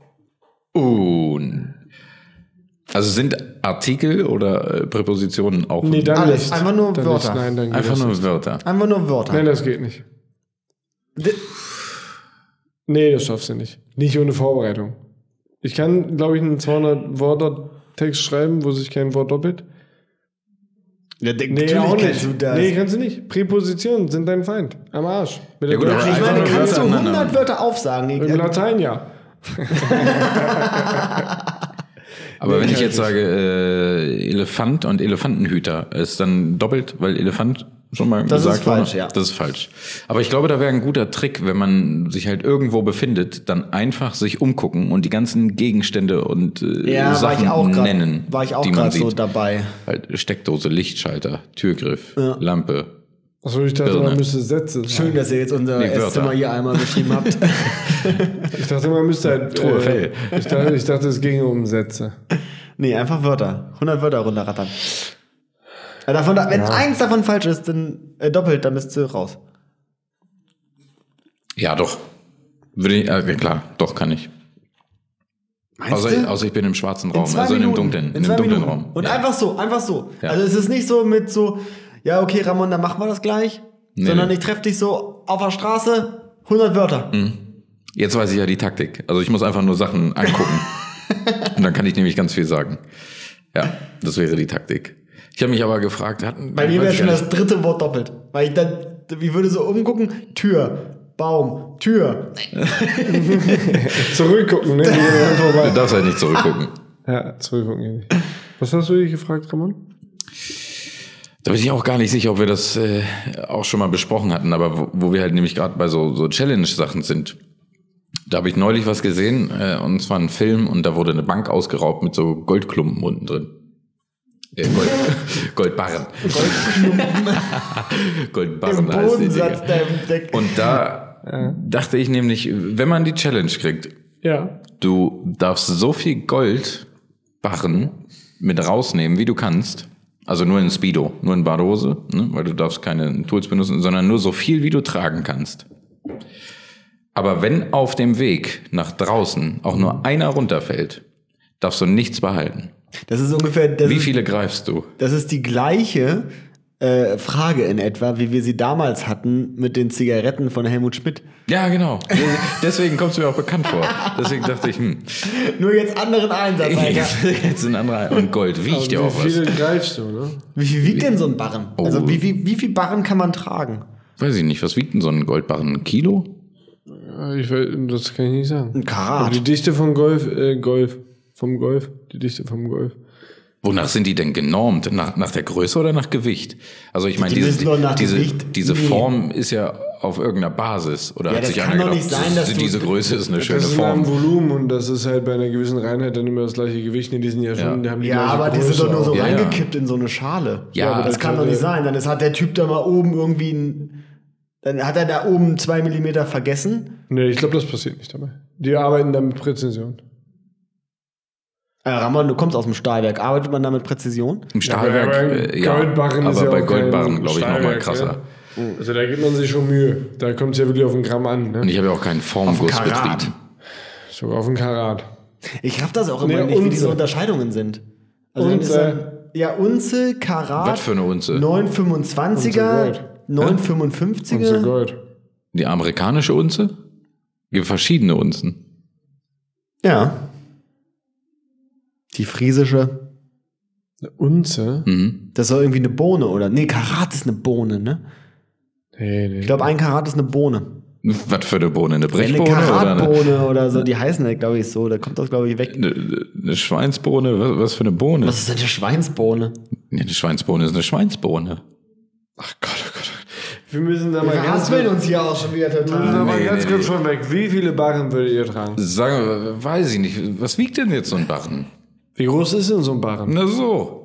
Also sind Artikel oder Präpositionen auch? Nee, dann Alles, nicht. einfach nur dann Wörter. Nicht. Nein, dann geht Einfach das nur nicht. Wörter. Einfach nur Wörter. Nein, das geht nicht. Nee, das schaffst du nicht. Nicht ohne Vorbereitung. Ich kann, glaube ich, einen 200-Wörter-Text schreiben, wo sich kein Wort doppelt. Ja, Nee, auch nicht. Nee, kannst du nicht. Präpositionen sind dein Feind. Am Arsch. Mit der Ja, gut, Deutschen Ich meine, Einfach kannst du Wörter 100 Wörter aufsagen? Im Latein ja. Aber wenn ich kann jetzt ich sage Elefant und Elefantenhüter, ist dann doppelt, weil Elefant schon mal Das gesagt ist falsch, wurde? ja. Das ist falsch. Aber ich glaube, da wäre ein guter Trick, wenn man sich halt irgendwo befindet, dann einfach sich umgucken und die ganzen Gegenstände und Sachen nennen, war ich auch die man gerade so sieht. dabei. Halt Steckdose, Lichtschalter, Türgriff, Lampe. Achso, ich dachte, Birne. man müsste Sätze sagen. Schön, dass ihr jetzt unser Nee, Wörter. Esszimmer hier einmal beschrieben habt. Ich dachte, man müsste halt... Truhe ich dachte, es ginge um Sätze. Nee, einfach Wörter. 100 Wörter runterrattern. Wenn eins davon falsch ist, dann doppelt, dann bist du raus. Ja, doch. Würde ich, ja, klar, doch kann ich. Meinst du? Außer ich bin im schwarzen In Raum, 2 also in einem Minuten. dunklen, In 2 Minuten. Raum. Und Ja. einfach so. Ja. Also es ist nicht so mit so, ja, okay, Ramon, dann machen wir das gleich. Nee. Sondern ich treffe dich so auf der Straße, 100 Wörter. Jetzt weiß ich ja die Taktik. Also ich muss einfach nur Sachen angucken. Und dann kann ich nämlich ganz viel sagen. Ja, das wäre die Taktik. Ich habe mich aber gefragt, Bei mir wäre schon das 3. Wort doppelt. Weil ich würde so umgucken, Tür, Baum, Tür. Zurückgucken, ne? Du darfst halt nicht zurückgucken. Ja, zurückgucken geht nicht. Was hast du dich gefragt, Ramon? Da bin ich auch gar nicht sicher, ob wir das auch schon mal besprochen hatten, aber wo wir halt nämlich gerade bei so Challenge-Sachen sind. Da habe ich neulich was gesehen, und zwar ein Film, und da wurde eine Bank ausgeraubt mit so Goldklumpen unten drin. Goldbarren. Goldbarren Im heißt die Bodensatz Dinge. da im Deck. Und da dachte ich nämlich, wenn man die Challenge kriegt, Ja. du darfst so viel Goldbarren mit rausnehmen, wie du kannst. Also nur in Speedo, nur in Badehose, ne? Weil du darfst keine Tools benutzen, sondern nur so viel, wie du tragen kannst. Aber wenn auf dem Weg nach draußen auch nur einer runterfällt, darfst du nichts behalten. Das ist ungefähr... Wie viele greifst du? Das ist die gleiche Frage in etwa, wie wir sie damals hatten mit den Zigaretten von Helmut Schmidt. Ja, genau. Deswegen kommst du mir auch bekannt vor. Deswegen dachte ich, Nur jetzt anderen Einsatz, Alter. jetzt sind andere. Und Gold wiegt ja auch Wie was. viele greifst du, ne? Wie viel wiegt denn so ein Barren? Oh. Also wie viel Barren kann man tragen? Weiß ich nicht, was wiegt denn so ein Goldbarren? Ein Kilo? Das kann ich nicht sagen. Ein Karat. Aber die Dichte vom Golf. Die Dichte vom Golf. Wonach sind die denn genormt? Nach der Größe oder nach Gewicht? Also ich meine, Die müssen doch nach Gewicht. diese Nee. Form ist ja auf irgendeiner Basis. Oder Ja, hat das sich kann einer doch gedacht, nicht sein, dass du- diese Größe ist eine schöne Das ist immer im Form. Volumen und das ist halt bei einer gewissen Reinheit dann immer das gleiche Gewicht. Die sind ja schon, die haben die Ja, gleiche aber die Größe sind doch nur so auch. Ja, ja. reingekippt in so eine Schale. Ja, aber das das kann kann doch nicht der- sein. Dann hat der Typ da mal oben irgendwie dann hat er da oben 2 Millimeter vergessen. Nee, ich glaube, das passiert nicht dabei. Die arbeiten da mit Präzision. Ramon, du kommst aus dem Stahlwerk. Arbeitet man da mit Präzision? Im Stahlwerk, Ja, aber ja. Goldbarren ist Aber ja bei auch Goldbarren, kein glaube ich, nochmal Stahlwerk, krasser. ne? Also da gibt man sich schon Mühe. Da kommt es ja wirklich auf ein Gramm an. Und Ne? ich habe ja auch keinen Formgussbetrieb. Karat. Sogar auf ein Karat. Ich raff das auch immer Nee, nicht, wie Unze. diese Unterscheidungen sind. Also dann ist Unze. ja Unze, Karat, Was für eine Unze? 925er, Unze 955er. Unser Gold. Die amerikanische Unze? Gibt verschiedene Unzen. Ja. Die friesische. Eine Unze? Mhm. Das ist doch irgendwie eine Bohne, oder? Nee, Karat ist eine Bohne, ne? Nee. Ich glaube, ein Karat ist eine Bohne. Was für eine Bohne? Eine Eine Brechbohne oder Karatbohne oder so, die heißen halt, glaube ich, so. Da kommt das, glaube ich, weg. eine Schweinsbohne? Was für eine Bohne? Was ist denn eine Schweinsbohne? Ja, eine Schweinsbohne ist eine Schweinsbohne. Ach Gott, oh Gott. Wir müssen da mal Wir ganz haspeln uns hier auch schon wieder kurz Nee. von weg. Wie viele Barren würdet ihr tragen? Sagen wir, weiß ich nicht. Was wiegt denn jetzt so ein Barren? Wie groß ist denn so ein Barren? Na so.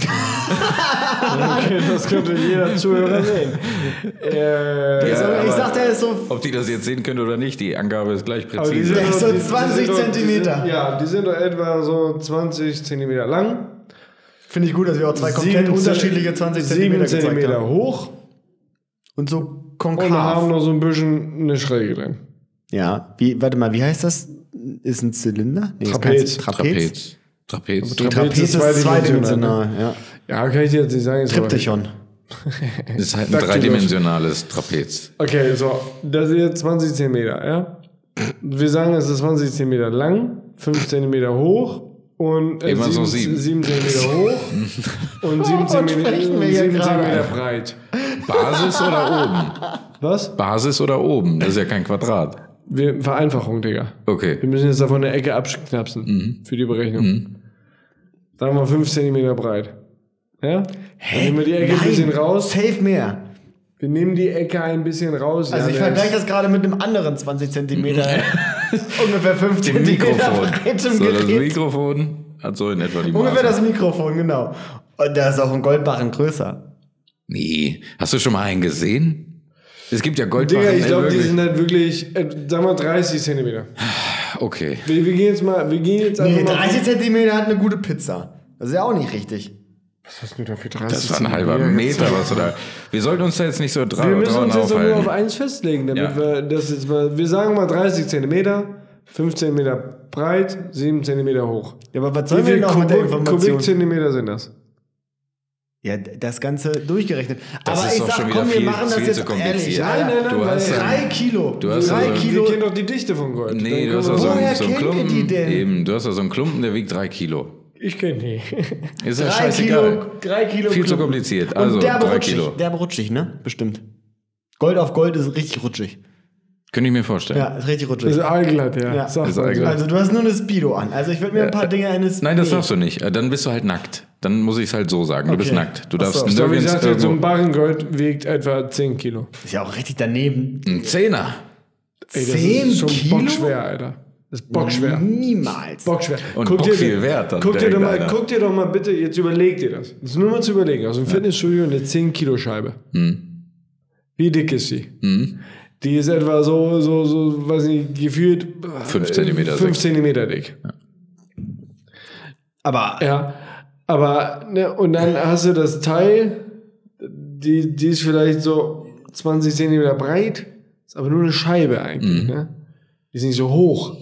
Okay, das könnte jeder Zuhörer sehen. Ich sag, der ist so. Ob die das jetzt sehen können oder nicht, die Angabe ist gleich Aber die präzise. sind so doch- 20 doch- Zentimeter. Ja, die sind doch etwa so 20 Zentimeter lang. Finde ich gut, dass wir auch zwei komplett unterschiedliche 20 Zentimeter 7 gezeigt Zentimeter haben. hoch Und so und haben konkav. noch so ein bisschen eine Schräge drin. Ja, warte mal, wie heißt das? Ist ein Zylinder? Nee, ist Trapez. kein Trapez. Trapez. Trapez ist zweidimensional, ja. Ja, kann ich dir jetzt nicht sagen. ist aber- Triptychon. Das ist halt ein Daktylus. dreidimensionales Trapez. Okay, so, das ist jetzt 20 Zentimeter, ja? Wir sagen, es ist 20 Zentimeter lang, 5 Zentimeter hoch und Immer so 7. 7 Zentimeter hoch und 7 Zentimeter, sprechen wir hier 7 gerade? Zentimeter breit. Basis oder oben? Was? Basis oder oben? Das ist ja kein Quadrat. Vereinfachung, Digga. Okay. Wir müssen jetzt davon eine Ecke abknapsen für die Berechnung. Sagen wir 5 Zentimeter breit. Ja? Dann nehmen wir die Ecke ein bisschen raus. Safe mehr. Wir nehmen die Ecke ein bisschen raus. Also ich vergleiche das gerade mit einem anderen 20 Zentimeter. Ungefähr 5 Dem Zentimeter Mikrofon. breitem So, das Gerät. Mikrofon hat so in etwa die Ungefähr Maße. das Mikrofon, genau. Und da ist auch ein Goldbarren größer. Nee. Hast du schon mal einen gesehen? Es gibt ja Digga, Goldbarren. ich glaube, die wirklich. sind halt wirklich, sagen wir 30 Zentimeter. Okay. Wir gehen jetzt einfach Nee, mal. 30 Zentimeter hat eine gute Pizza. Das ist ja auch nicht richtig. Was hast du da für 30 Das war ein halber Meter, was du da. Wir sollten uns da jetzt nicht so Wir drauf müssen uns jetzt doch nur auf aufhalten. eins festlegen, damit Ja. wir das jetzt mal. Wir sagen mal 30 Zentimeter, 5 Zentimeter breit, 7 Zentimeter hoch. Ja, aber was Wie sollen wir viel noch mit der Information? Kubikzentimeter sind das? Ja, das Ganze durchgerechnet. Das aber ist ich doch sag, schon wieder komm, wir viel- machen das viel jetzt zu kompliziert. ehrlich. Nein, nein, nein, Du hast weil- 3 Kilo. Du hast 3 also- Kilo. Wir kennen doch die Dichte von Gold. Nee, Dann du hast können da wir- so, Woher so einen kennt ihr Klumpen. die denn? Eben, du hast da so einen Klumpen, der wiegt 3 Kilo. Ich kenne die. Ist ja 3 scheißegal. Kilo, 3 Kilo. Viel zu Klumpen. kompliziert. Und Also derbe 3 rutschig. Kilo. Derbe rutschig, ne? Bestimmt. Gold auf Gold ist richtig rutschig. Könnte ich mir vorstellen. Ja, ist richtig Das rutschig. ist allglatt, ja. Ja. Sag Ist mal. allglatt. Also du hast nur eine Speedo an. Also ich würde mir ein paar Dinge eines... Nein, das darfst du nicht. Dann bist du halt nackt. Dann muss ich es halt so sagen. Du bist Okay. nackt. Du Ach darfst so. Ich glaube, ich nirgends sagte, so ein irgendwo. Barren Gold wiegt etwa 10 Kilo. Ist ja auch richtig daneben. Ein Zehner. Ey, das 10 ist schon Kilo? bockschwer, Alter. Das ist bockschwer. Niemals. Bockschwer. Und bock viel wert dann Guck dir, direkt einer. guck dir doch mal bitte, jetzt überleg dir das. Das ist nur mal zu überlegen. Aus dem Fitnessstudio eine 10 Kilo Scheibe. Wie dick ist sie? Die ist etwa so, weiß nicht, gefühlt 5 Zentimeter 5 dick. Zentimeter dick. Aber Ja, aber, ne, und dann hast du das Teil, die ist vielleicht so 20 Zentimeter breit, ist aber nur eine Scheibe eigentlich, ne? Die ist nicht so hoch.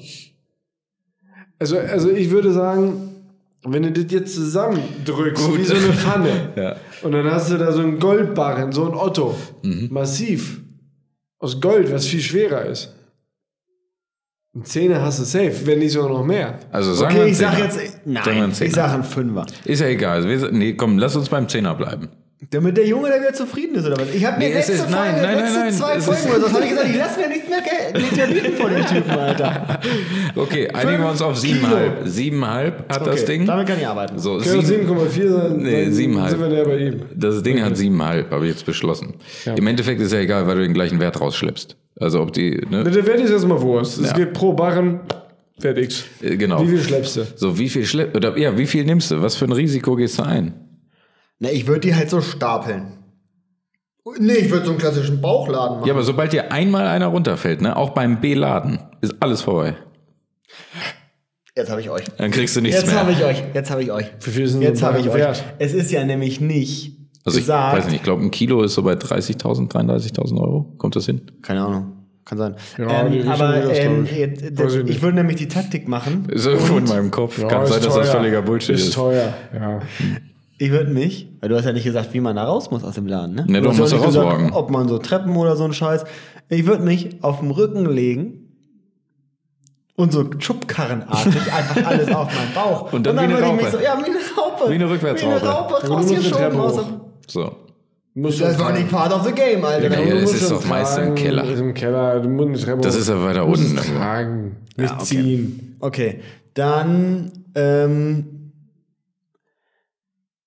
Also ich würde sagen, wenn du das jetzt zusammendrückst, wie so eine Pfanne, Ja. und dann hast du da so einen Goldbarren, so ein Otto, massiv, aus Gold, was viel schwerer ist. Ein Zehner hast du safe, wenn nicht sogar noch mehr. Also sagen wir okay, einen ich sag Zehner. jetzt... Sagen wir Nein, einen Zehner. ich sag einen Fünfer. Ist ja egal. Nee, komm, lass uns beim Zehner bleiben. Damit der Junge, der wieder zufrieden ist, oder was? Ich habe mir Nee, es letzte ist- nein, Folge, nein, letzte nein, 2 es Folgen ist- oder so, habe ich gesagt, ich lasse mir nicht mehr Geld bieten von dem Typen, Alter. Okay, einigen wir uns auf 7,5. 7,5 hat das Ding. Damit kann ich arbeiten. So, Kann auch 7, 7,4 sein, Nee, dann 7,5. sind wir näher bei ihm. das Ding hat 7,5, habe ich jetzt beschlossen. Im Endeffekt ist ja egal, weil du den gleichen Wert rausschleppst. Also ob die, ne? Der Wert ist jetzt mal Wurst. Es Ja. geht pro Barren, fertig. Genau. Wie viel schleppst du? So, wie viel wie viel nimmst du? Was für ein Risiko gehst du ein? Na, ich würde die halt so stapeln. Nee, ich würde so einen klassischen Bauchladen machen. Ja, aber sobald dir einmal einer runterfällt, ne, auch beim Beladen, ist alles vorbei. Jetzt habe ich euch. Dann kriegst du nichts Jetzt mehr. habe ich euch. Jetzt habe ich euch. Wie viel sind Jetzt so ein habe ich Barren euch. wert? Es ist ja nämlich nicht Also ich gesagt. weiß nicht, ich glaube, ein Kilo ist so bei 30.000, 33.000 Euro. Kommt das hin? Keine Ahnung. Kann sein. Ja, die Richtung aber geht das, glaub ich. Weiß ich nicht. ich würde nämlich die Taktik machen. Ist irgendwo in meinem Kopf. Kann ist sein, dass das teuer. völliger Bullshit ist. teuer, ja. Ich würde mich, weil du hast ja nicht gesagt, wie man da raus muss aus dem Laden, ne? Ne, du hast musst ja da nicht gesagt, rauswalken. ob man so Treppen oder so ein Scheiß. Ich würde mich auf dem Rücken legen und so schubkarrenartig einfach alles auf meinen Bauch. Und dann wie eine würde ich Raupe. mich so, ja, wie eine Raupe. Wie eine Rückwärtsraupe. Wie eine Raupe Ja, du raus musst hier eine schon Treppe aus hoch. dem- So. Das war nicht part of the game, Alter. Ja, Du es musst ist schon doch meist im tragen, Keller. Ist im Keller. Du musst eine Treppe Das hoch. ist ja weiter Du musst unten. es tragen, nicht okay. ziehen. Okay, dann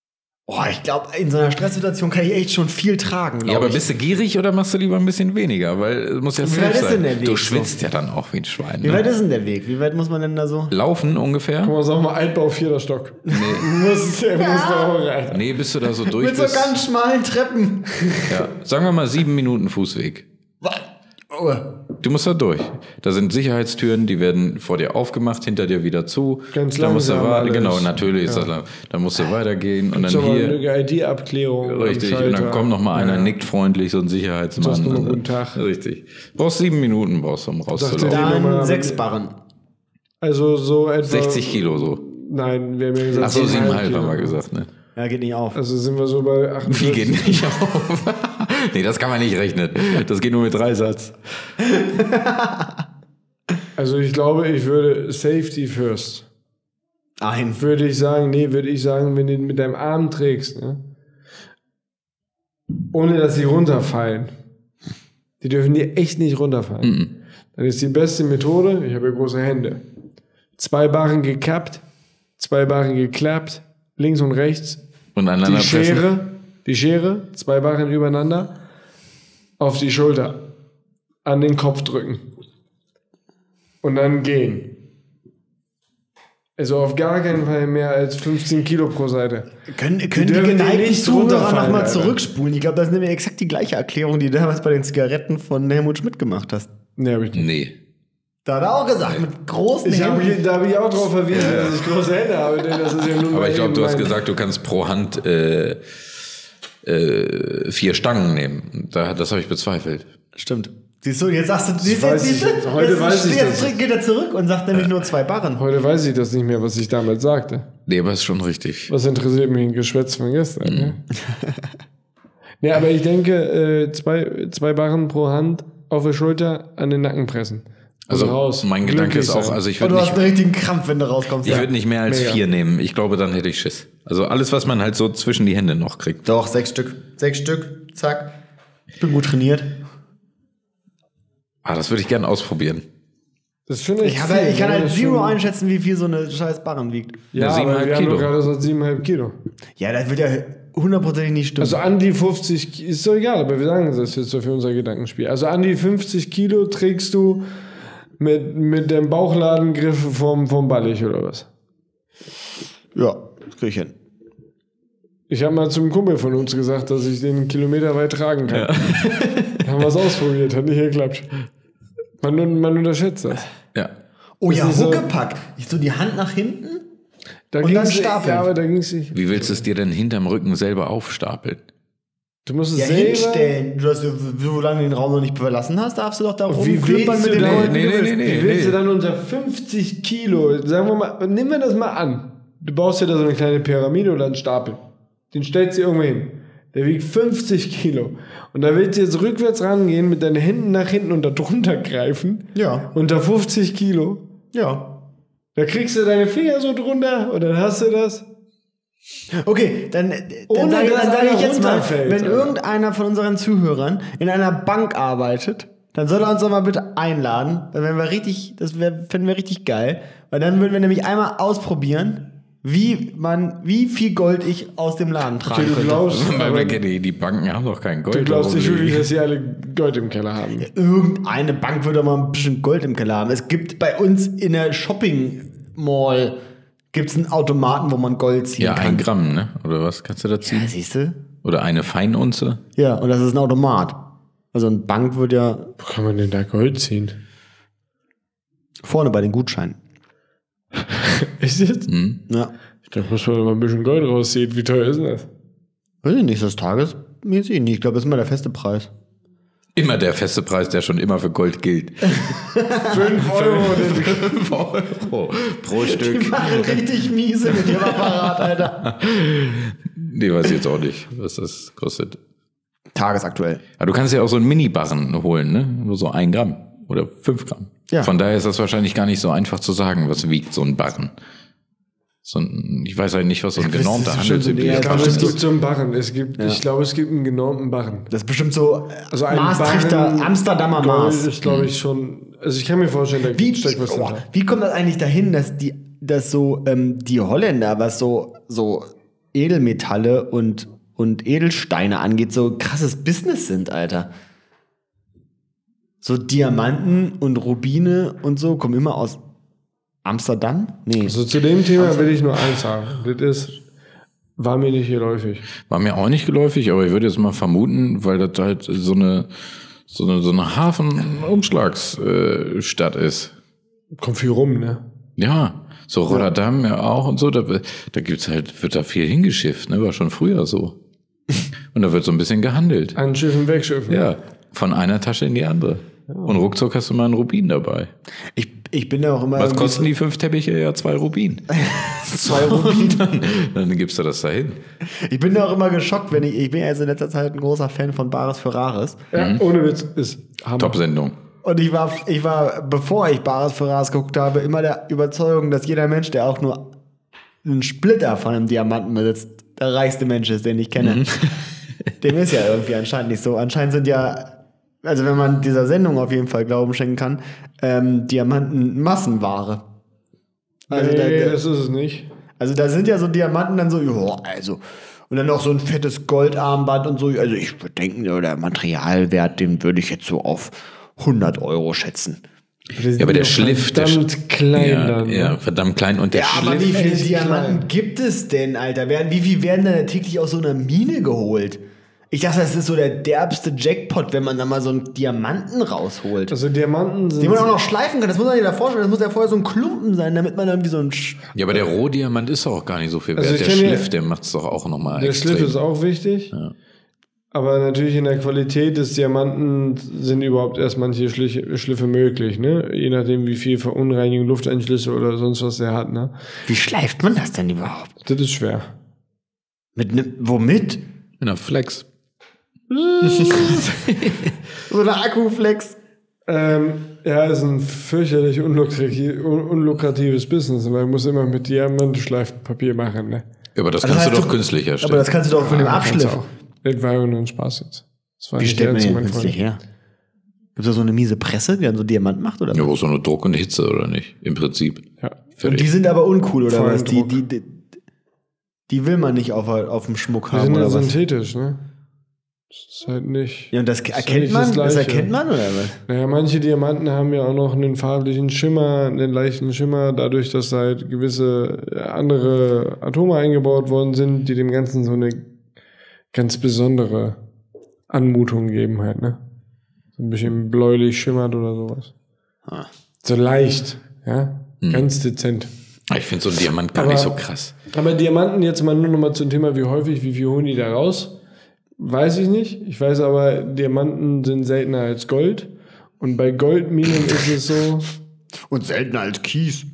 Oh, ich glaube, in so einer Stresssituation kann ich echt schon viel tragen. Ja, aber ich. bist du gierig oder machst du lieber ein bisschen weniger? Weil es muss ja Wie safe weit ist sein. denn der Weg Du so? schwitzt ja dann auch wie ein Schwein. Wie Ne? weit ist denn der Weg? Wie weit muss man denn da so? Laufen ungefähr? Guck mal, sag mal, Altbau, 4. Stock. Nee. Muss da auch rein. Nee, bis du da so durch Mit so bist. ganz schmalen Treppen. Ja, sagen wir mal 7 Minuten Fußweg. Oh. Du musst da durch. Da sind Sicherheitstüren, die werden vor dir aufgemacht, hinter dir wieder zu. Ganz da musst du langsam alles. Genau, natürlich ist das lang. Dann musst du weitergehen und dann So hier. eine ID-Abklärung. Richtig, und dann kommt noch mal einer, nickt freundlich, so ein Sicherheitsmann. Sagst du mal guten Tag. Richtig. Brauchst 7 Minuten, um rauszulaufen. Dann 6 Barren. Also so etwa... 60 Kilo so. Nein, wir haben ja gesagt... Ach so, 7,5 Kilo. haben wir gesagt, ne? Ja, geht nicht auf. Also sind wir so bei Wie 48. geht nicht auf? Nee, das kann man nicht rechnen. Das geht nur mit 3 Satz. Also ich glaube, ich würde Safety first. Würde ich sagen, wenn du mit deinem Arm trägst, ne? Ohne dass sie runterfallen. Die dürfen dir echt nicht runterfallen. Dann ist die beste Methode, ich habe ja große Hände. 2 Barren gekappt, 2 Barren geklappt, links und rechts. Und aneinander Die Schere, 2 Barren übereinander, auf die Schulter, an den Kopf drücken. Und dann gehen. Also auf gar keinen Fall mehr als 15 Kilo pro Seite. Können die dürfen geneigten nicht Zuhörer runterfallen, nochmal Alter. zurückspulen? Ich glaube, das ist nämlich exakt die gleiche Erklärung, die du damals bei den Zigaretten von Helmut Schmidt gemacht hast. Nee, hab ich nicht. Nee. Da hat er auch gesagt, mit großen Händen. Da habe ich auch drauf verwiesen, dass ich große Hände habe. Denn das ist ja nun Aber mal ich glaube, eben du hast mein- gesagt, du kannst pro Hand 4 Stangen nehmen. Das habe ich bezweifelt. Stimmt. Siehst du, jetzt sagst du, weiß ich jetzt. Heute weiß ich das. Jetzt geht er zurück und sagt nämlich nur 2 Barren. Heute weiß ich das nicht mehr, was ich damals sagte. Nee, aber ist schon richtig. Was interessiert mich ein Geschwätz von gestern? Ne? Nee, aber ich denke, 2 Barren pro Hand auf der Schulter an den Nacken pressen. Und Also raus. mein Gedanke ist Glücklich auch, sein. also ich Und würde du hast nicht, einen richtigen Krampf, wenn du rauskommst. ich würd nicht mehr als Mega. 4 nehmen. Ich glaube, dann hätte ich Schiss. Also alles, was man halt so zwischen die Hände noch kriegt. Doch, 6 Stück. 6 Stück, zack. Ich bin gut trainiert. Das würde ich gerne ausprobieren. Das ist schon echt Ich viel, kann ne? halt Das ist zero schon- einschätzen, wie viel so eine scheiß Barren wiegt. Ja, Ja, 7,5 aber wir haben Kilo. doch gerade gesagt 7,5 Kilo. Ja, das wird ja hundertprozentig nicht stimmen. Also an die 50, ist doch egal, aber wir sagen das jetzt so für unser Gedankenspiel. Also an die 50 Kilo trägst du mit dem Bauchladengriff vom Ballig oder was? ja, das krieg ich hin. Ich habe mal zum Kumpel von uns gesagt, dass ich den Kilometer weit tragen kann. Haben wir es ausprobiert, hat nicht geklappt. Man unterschätzt das. Ja. Oh ja, ist so- Huckepack. So die Hand nach hinten. Da Und ging's dann nicht, stapeln. ja, aber da ging es nicht. Wie willst du es dir denn hinterm Rücken selber aufstapeln? Du musst es Ja, selber... hinstellen. Du hast, solange du den Raum noch nicht verlassen hast, darfst du doch da Wie rumklippern willst mit du dem dann, Gold. Nee, wie willst du dann unter 50 Kilo, sagen wir mal, nehmen wir das mal an. Du baust dir da so eine kleine Pyramide oder einen Stapel. Den stellst du irgendwo hin. Der wiegt 50 Kilo. Und da willst du jetzt rückwärts rangehen, mit deinen Händen nach hinten und da drunter greifen. Ja. Unter 50 Kilo. Ja. Da kriegst du deine Finger so drunter und dann hast du das. Okay, dann Ohne, sage dass sag einer ich jetzt mal, runterfällt, wenn Alter. irgendeiner von unseren Zuhörern in einer Bank arbeitet, dann soll er uns doch mal bitte einladen. Dann wären wir richtig, fänden wir richtig geil. Weil dann würden wir nämlich einmal ausprobieren, wie viel Gold ich aus dem Laden tragen Okay, du könnte. glaubst, aber, Die Banken haben doch kein Gold. du glaubst nicht Warum wirklich, dass sie alle Gold im Keller haben. Irgendeine Bank würde mal ein bisschen Gold im Keller haben. Es gibt bei uns in der Shopping Mall gibt's einen Automaten, wo man Gold ziehen Ja, kann. 1 Gramm, ne? Oder was kannst du da ziehen? Ja, siehst du? Oder eine Feinunze? Ja, und das ist ein Automat. Also eine Bank wird ja Wo kann man denn da Gold ziehen? vorne bei den Gutscheinen. Ist jetzt? Ja. Da muss man mal ein bisschen Gold rausziehen. Wie teuer ist denn das? Weiß ich nicht, das tagesmäßig nicht. Ich glaube, das ist immer der feste Preis. Immer der feste Preis, der schon immer für Gold gilt. 5 Euro. 5 Euro pro Stück. Die machen richtig miese mit ihrem Apparat, Alter. Nee, weiß ich jetzt auch nicht, was das kostet. Tagesaktuell. Aber du kannst ja auch so einen Mini-Barren holen, ne? Nur so 1 Gramm oder 5 Gramm. Ja. Von daher ist das wahrscheinlich gar nicht so einfach zu sagen, was wiegt so ein Barren. Ich weiß halt nicht, was so ein genormter das ist schon so Handelsüblicher die- Aber Barren es ist. gibt so einen Barren. Ich glaube, es gibt einen genormten Barren. Das ist bestimmt so Also ein Maastrichter, Barren Amsterdamer Gold Maß. ist, glaube ich, schon... Also ich kann mir vorstellen, da steckt was dahinter. Wie kommt das eigentlich dahin, dass die Holländer, was so Edelmetalle und Edelsteine angeht, so krasses Business sind, Alter. So Diamanten und Rubine und so kommen immer aus Amsterdam? Nee. Also zu dem Thema will ich nur eins sagen. War mir nicht geläufig. War mir auch nicht geläufig, aber ich würde jetzt mal vermuten, weil das halt so eine Hafenumschlagsstadt ist. Kommt viel rum, ne? Ja, so Rotterdam ja auch und so, da wird da viel hingeschifft, ne? War schon früher so. Und da wird so ein bisschen gehandelt. Anschiffen, wegschiffen. Ja, von einer Tasche in die andere. Ja. Und ruckzuck hast du mal einen Rubin dabei. Ich bin da auch immer... Was kosten die 5 Teppiche? Ja, 2 Rubin. 2 Rubin? Dann gibst du das dahin. Ich bin da auch immer geschockt, wenn ich bin ja jetzt in letzter Zeit ein großer Fan von Bares für Rares. Ja, ohne Witz, ist Hammer. Top-Sendung. Und ich war, bevor ich Bares für Rares geguckt habe, immer der Überzeugung, dass jeder Mensch, der auch nur einen Splitter von einem Diamanten besitzt, der reichste Mensch ist, den ich kenne. Dem ist ja irgendwie anscheinend nicht so. Anscheinend sind ja, also wenn man dieser Sendung auf jeden Fall Glauben schenken kann, Diamanten Massenware. Also nee, das ist es nicht. Also da sind ja so Diamanten dann so, ja, also, und dann noch so ein fettes Goldarmband und so. Also ich würde denken, der Materialwert, den würde ich jetzt so auf 100 € schätzen. Ja, aber der Schliff, verdammt klein dann. Ja, verdammt klein. Und der Schliff. Aber wie viele Diamanten gibt es denn, Alter? Wie viel werden denn täglich aus so einer Mine geholt? Ich dachte, das ist so der derbste Jackpot, wenn man da mal so einen Diamanten rausholt. Also Diamanten sind... Die man auch noch schleifen kann. Das muss man sich da vorstellen. Das muss ja vorher so ein Klumpen sein, damit man irgendwie so ein... Ja, aber der Rohdiamant ist auch gar nicht so viel wert. Also der Schliff, der macht es doch auch nochmal extrem. Der Schliff ist auch wichtig. Ja. Aber natürlich in der Qualität des Diamanten sind überhaupt erst manche Schliffe möglich, ne? Je nachdem, wie viel Verunreinigung, Lufteinschlüsse oder sonst was der hat, ne? Wie schleift man das denn überhaupt? Das ist schwer. Womit? Mit einer Flex. So eine Akkuflex. Ja, ist ein fürchterlich unlukratives Business, weil man muss immer mit Diamantschleifpapier machen, ne? Ja, aber das kannst du doch künstlich herstellen. Aber das kannst du doch von dem Abschliff. Das war ja nur ein Spaß jetzt. Wie stellt man den künstlich her? Gibt es da so eine miese Presse, die dann so Diamant macht? Oder ja, wo so eine Druck und Hitze, oder nicht? Im Prinzip. Ja. Und die sind aber uncool, oder was? Die will man nicht auf dem Schmuck haben, oder was? Die sind synthetisch, ne? Das ist halt nicht... Ja, und das erkennt man? Das erkennt man, oder was? Naja, manche Diamanten haben ja auch noch einen farblichen Schimmer, einen leichten Schimmer, dadurch, dass halt gewisse andere Atome eingebaut worden sind, die dem Ganzen so eine ganz besondere Anmutung geben halt, ne? So ein bisschen bläulich schimmert oder sowas. Ah. So leicht, ja? Ganz dezent. Ich finde so ein Diamant gar nicht so krass. Aber Diamanten, jetzt mal nur noch mal zum Thema, wie häufig, wie viel holen die da raus? Weiß ich nicht. Ich weiß aber, Diamanten sind seltener als Gold. Und bei Goldminen ist es so... Und seltener als Kies.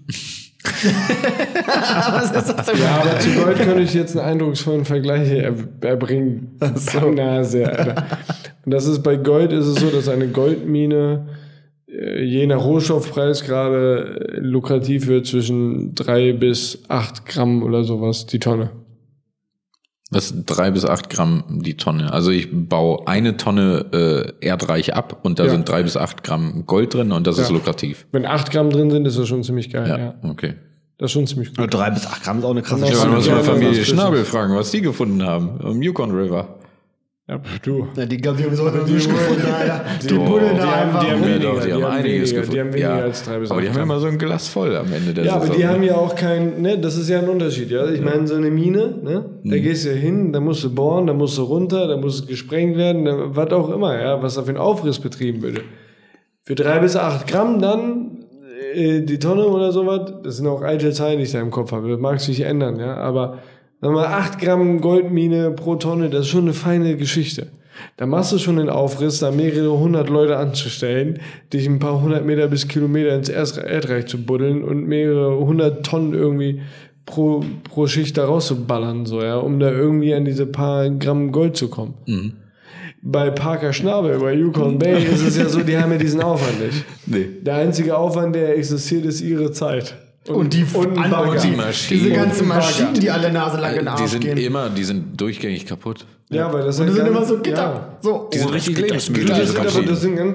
Was ist das denn? Ja, aber zu Gold könnte ich jetzt einen eindrucksvollen Vergleich erbringen. Nase, Alter. Und das ist bei Gold ist es so, dass eine Goldmine je nach Rohstoffpreis gerade lukrativ wird zwischen 3 bis 8 Gramm oder sowas die Tonne. Was 3 bis 8 Gramm die Tonne. Also ich baue eine Tonne erdreich ab und da sind 3 bis 8 Gramm Gold drin und das ist lukrativ. Wenn 8 Gramm drin sind, ist das schon ziemlich geil. Ja. Okay. Das ist schon ziemlich gut. 3 bis 8 Gramm ist auch eine krasse Ich muss mal Familie Schnabel fragen, was die gefunden haben am Yukon River. Ja, du. Ja, die haben sowieso nicht gefunden, Alter. Die buddeln da einfach. Die haben einiges gefunden. Die haben weniger als 3 bis 8 Aber die haben immer so ein Glas voll am Ende der Saison. Ja, aber die haben ja auch kein, ne, das ist ja ein Unterschied, ja. Ich meine, so eine Mine, ne, da gehst du ja hin, da musst du bohren, da musst du runter, da muss es gesprengt werden, was auch immer, ja, was da für einen Aufriss betrieben würde. Für 3 bis 8 Gramm dann die Tonne oder sowas, das sind auch alte Zahlen, die ich da im Kopf habe, das mag sich ändern, ja, aber sag mal, 8 Gramm Goldmine pro Tonne, das ist schon eine feine Geschichte. Da machst du schon den Aufriss, da mehrere 100 Leute anzustellen, dich ein paar 100 Meter bis Kilometer ins Erdreich zu buddeln und mehrere 100 Tonnen irgendwie pro Schicht da rauszuballern, so, ja, um da irgendwie an diese paar Gramm Gold zu kommen. Mhm. Bei Parker Schnabel, bei Yukon Bay ist es ja so, die haben ja diesen Aufwand nicht. Nee. Der einzige Aufwand, der existiert, ist ihre Zeit. Und die Maschinen. Diese ganzen Maschinen, die alle Nase lang in den Arsch gehen. Die sind durchgängig kaputt. Ja, weil das sind immer so Gitter. Ja. Die sind richtig lebensmüde. Das sind ganz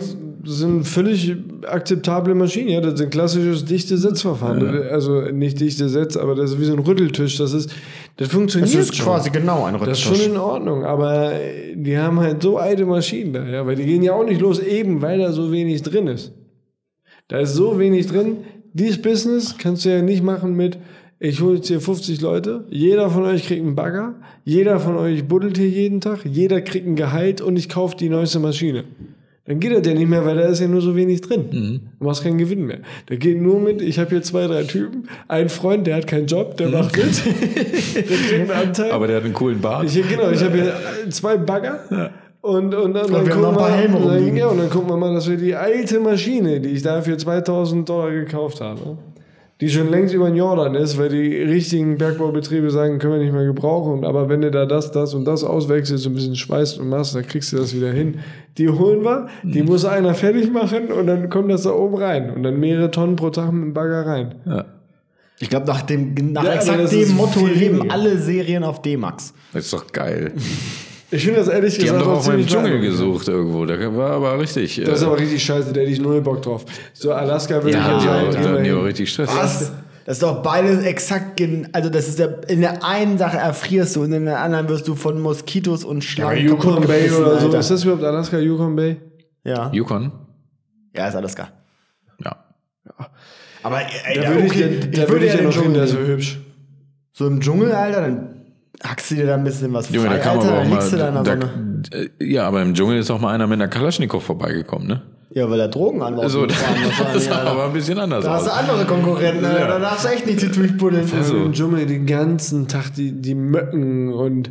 sind völlig akzeptable Maschinen. Ja, das sind klassisches dichte Setzverfahren. Ja. Also nicht dichte Setz, aber das ist wie so ein Rütteltisch. Das funktioniert Das ist schon. quasi genau ein Das ist Rücktisch. schon in Ordnung, aber die haben halt so alte Maschinen da, ja, weil die gehen ja auch nicht los, eben weil da so wenig drin ist. Da ist so wenig drin. Dieses Business kannst du ja nicht machen mit, ich hole jetzt hier 50 Leute, jeder von euch kriegt einen Bagger, jeder von euch buddelt hier jeden Tag, jeder kriegt ein Gehalt und ich kaufe die neueste Maschine. Dann geht das ja nicht mehr, weil da ist ja nur so wenig drin. Du machst keinen Gewinn mehr. Da geht nur mit, ich habe hier 2, 3 Typen, ein Freund, der hat keinen Job, der macht mit, der kriegt einen Anteil. Aber der hat einen coolen Bart. Ich habe hier 2 Bagger. Und dann wir haben noch ein paar Helme rumliegen. Ja, und dann gucken wir mal, dass wir die alte Maschine, die ich da für $2.000 gekauft habe, die schon längst über den Jordan ist, weil die richtigen Bergbaubetriebe sagen, können wir nicht mehr gebrauchen. Aber wenn du da das und das auswechselst, ein bisschen schweißt und machst, dann kriegst du das wieder hin. Die holen wir, die muss einer fertig machen und dann kommt das da oben rein. Und dann mehrere Tonnen pro Tag mit dem Bagger rein. Ja. Ich glaube, nach Ja, exakt das ist dem Motto viel leben weniger. alle Serien auf D-Max. Das ist doch geil. Ich finde das ehrlich Die gesagt haben doch auch mal im ziemlich Dschungel beeindruckend. gesucht irgendwo. Da war aber richtig. Das ist aber richtig scheiße, da hätte ich null Bock drauf. So Alaska würde ja, ich die jetzt hatten die auch immerhin. richtig Stress. Was? Das ist doch beides exakt, also das ist in der einen Sache erfrierst du und in der anderen wirst du von Moskitos und Schlangen Yukon Bay gebissen, oder so. Alter. Ist das überhaupt Alaska, Yukon Bay? Ja. Yukon? Ja, ist Alaska. Ja. Aber ey, Da würde ich ja den noch hin, Dschungel der ist so nehmen. hübsch. So im Dschungel, Alter, dann hackst du dir da ein bisschen was Junge, da frei, kam Alter, aber auch dann liegst du da in mal. der Sonne. Ja, aber im Dschungel ist auch mal einer mit einer Kalaschnikow vorbeigekommen, ne? Ja, weil er Drogen anbaut. So, das sah aber ein bisschen anders Da hast aus. du andere Konkurrenten, Alter. Ja. Da darfst du echt nicht durchbuddeln. Also im Dschungel den ganzen Tag die Mücken und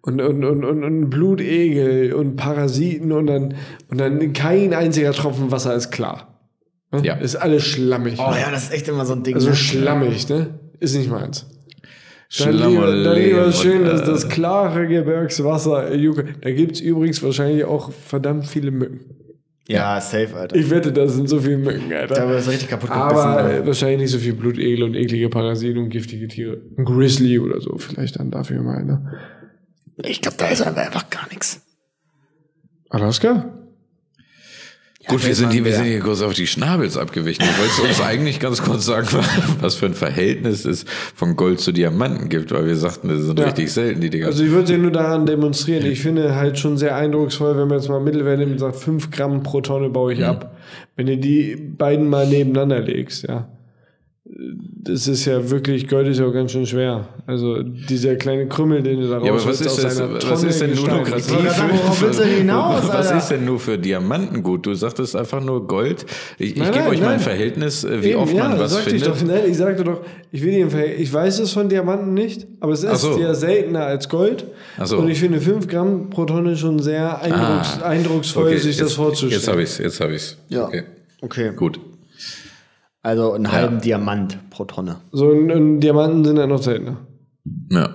Blutegel und Parasiten und dann kein einziger Tropfen Wasser ist klar. Ne? Ja. Ist alles schlammig. Oh ja, das ist echt immer so ein Ding. Also ne? schlammig, ne? Ist nicht meins. Dann Schlammerleben lieber schön, und, dass das klare Gebirgswasser. Da gibt es übrigens wahrscheinlich auch verdammt viele Mücken. Ja, safe, Alter. Ich wette, da sind so viele Mücken, Alter. Da wird es richtig kaputt gebissen. Aber Alter. wahrscheinlich nicht so viel Blutegel und eklige Parasiten und giftige Tiere. Ein Grizzly oder so, vielleicht dann dafür mal, ne? Ich glaube, da ist aber einfach gar nichts. Alaska? Gut, wir sind hier kurz auf die Schnabels abgewichen. Du wolltest uns eigentlich ganz kurz sagen, was für ein Verhältnis es von Gold zu Diamanten gibt, weil wir sagten, das sind richtig selten, die Dinger. Also ich würde ja nur daran demonstrieren. Ich finde halt schon sehr eindrucksvoll, wenn man jetzt mal Mittelwert nimmt und sagt, 5 Gramm pro Tonne baue ich ab. Wenn du die beiden mal nebeneinander legst, ja. Das ist ja wirklich, Gold ist ja auch ganz schön schwer. Also dieser kleine Krümmel, den du da Ja, aber rausholst was ist denn Gestein. lukrativ? Worauf willst du denn hinaus, Was Alter? ist denn nur für Diamanten gut? Du sagtest einfach nur Gold. Ich Nein, gebe euch mal ein nein. Verhältnis, wie Eben, oft man was sagte findet. Ich sagte doch, ich will dir ein Verhältnis. Ich weiß es von Diamanten nicht, aber es ist Ach so. ja seltener als Gold. Ach so. Und ich finde 5 Gramm pro Tonne schon sehr eindrucksvoll, Okay, sich das vorzustellen. Jetzt habe ich's. Ja. Okay. Okay. Gut. Also einen halben Diamant pro Tonne. So und Diamanten sind dann noch seltener. Ja.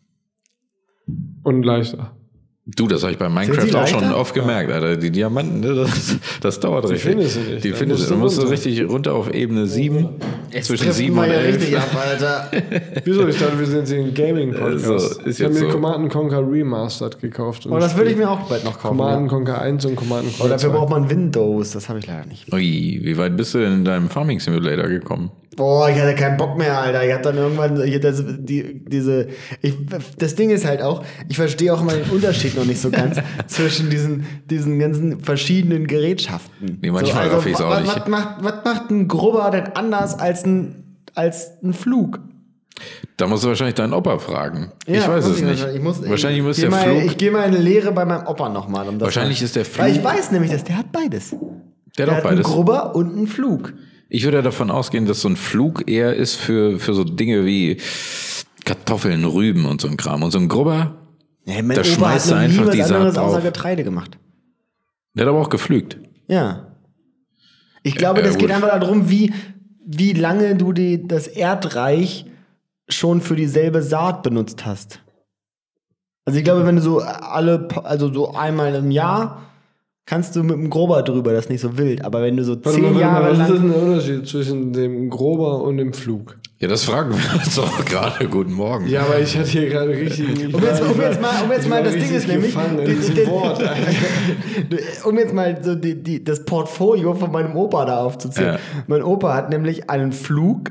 Und leichter. Du, das habe ich bei Sind Minecraft die auch schon leichter? oft gemerkt, Alter. Die Diamanten, ne, das dauert richtig. findest du nicht. Die Da findest musst du. du Du musst runter. richtig runter auf Ebene 7. Zwischen Trifft 7 man und ja 11. richtig ab, Alter. Wieso? Ich dachte, wir sind jetzt ein Gaming-Podcast. So, ist ich habe jetzt mir so. Command & Conquer Remastered gekauft. Und Oh, das würde ich mir auch bald noch kaufen. Command & Ja. Conquer 1 und Command & Aber Conquer dafür 2. braucht man Windows. Das habe ich leider nicht. Ui, wie weit bist du denn in deinem Farming Simulator gekommen? Boah, ich hatte keinen Bock mehr, Alter. Ich hab dann irgendwann das Ding ist halt auch, ich verstehe auch mal den Unterschied noch nicht so ganz zwischen diesen ganzen verschiedenen Gerätschaften. Nee, manchmal raff ich's auch nicht. Was macht ein Grubber denn anders als ein Flug? Da musst du wahrscheinlich deinen Opa fragen. Ja, ich weiß muss es nicht. Wahrscheinlich muss der Flug. Ich gehe mal in eine Lehre bei meinem Opa nochmal. Wahrscheinlich ist der Weil ich Flug. weiß nämlich, dass der hat beides. Der Der hat hat auch einen beides. Grubber und einen Flug. Ich würde davon ausgehen, dass so ein Flug eher ist für so Dinge wie Kartoffeln, Rüben und so ein Kram. Und so ein Grubber, Ja, mein Da Opa schmeißt hat noch er nie einfach was die Saat anderes außer drauf. Getreide gemacht. der hat aber auch geflügt. Ja. Ich glaube, das gut. geht einfach darum, wie lange du das Erdreich schon für dieselbe Saat benutzt hast. Also ich glaube, wenn du so so einmal im Jahr kannst du mit dem Grober drüber, das ist nicht so wild. Aber wenn du so 10 Jahre was ist lang... denn der Unterschied zwischen dem Grober und dem Flug? Ja, das fragen wir uns doch gerade. Guten Morgen. Ja, aber ich hatte hier gerade richtig... Um jetzt mal das Ding ist nämlich... Um jetzt mal so das Portfolio von meinem Opa da aufzuzählen. Ja. Mein Opa hat nämlich einen Flug,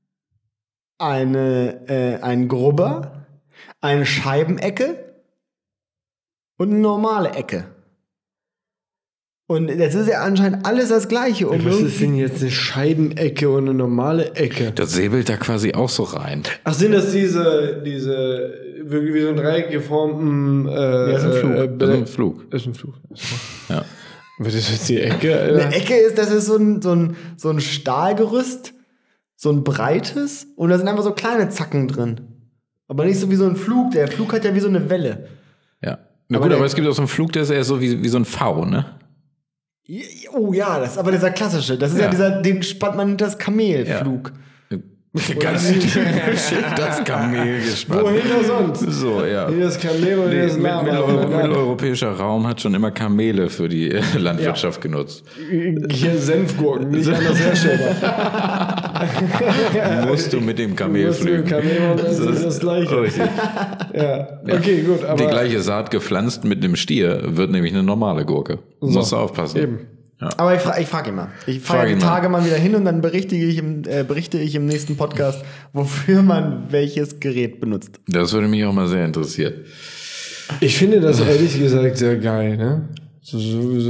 einen Grubber, eine Scheibenecke und eine normale Ecke. Und jetzt ist ja anscheinend alles das Gleiche. Was ist denn jetzt eine Scheibenecke und eine normale Ecke? Das säbelt da quasi auch so rein. Ach, sind das diese wirklich wie so ein Dreieck geformten... ist ein Flug. Das ist ein Flug. Das ist ein Flug. Ja. Was ist jetzt die Ecke? Eine Ecke ist so ein Stahlgerüst, so ein breites, und da sind einfach so kleine Zacken drin. Aber nicht so wie so ein Flug. Der Flug hat ja wie so eine Welle. Ja. Na gut, aber es gibt auch so einen Flug, der ist eher so wie so ein V, ne? Oh ja, das ist aber dieser klassische. Das ist ja den spannt man hinter das Kamelflug. Ganz das Kamel gespannt. Wohin auch sonst? So, ja. Hier das Kamel und das Mitteleuropäischer Raum hat schon immer Kamele für die Landwirtschaft genutzt. Hier Senfgurken, nicht anders herstellbar. Musst du mit dem Kamel flügen. Das ist das Gleiche. Ja. Okay, gut. Aber die gleiche Saat gepflanzt mit einem Stier wird nämlich eine normale Gurke. Musst du aufpassen. Eben. Ja. Aber ich frage ihn mal. Ich fahre die Tage mal wieder hin und dann berichte ich im nächsten Podcast, wofür man welches Gerät benutzt. Das würde mich auch mal sehr interessieren. Ich finde das ehrlich gesagt sehr geil, ne? So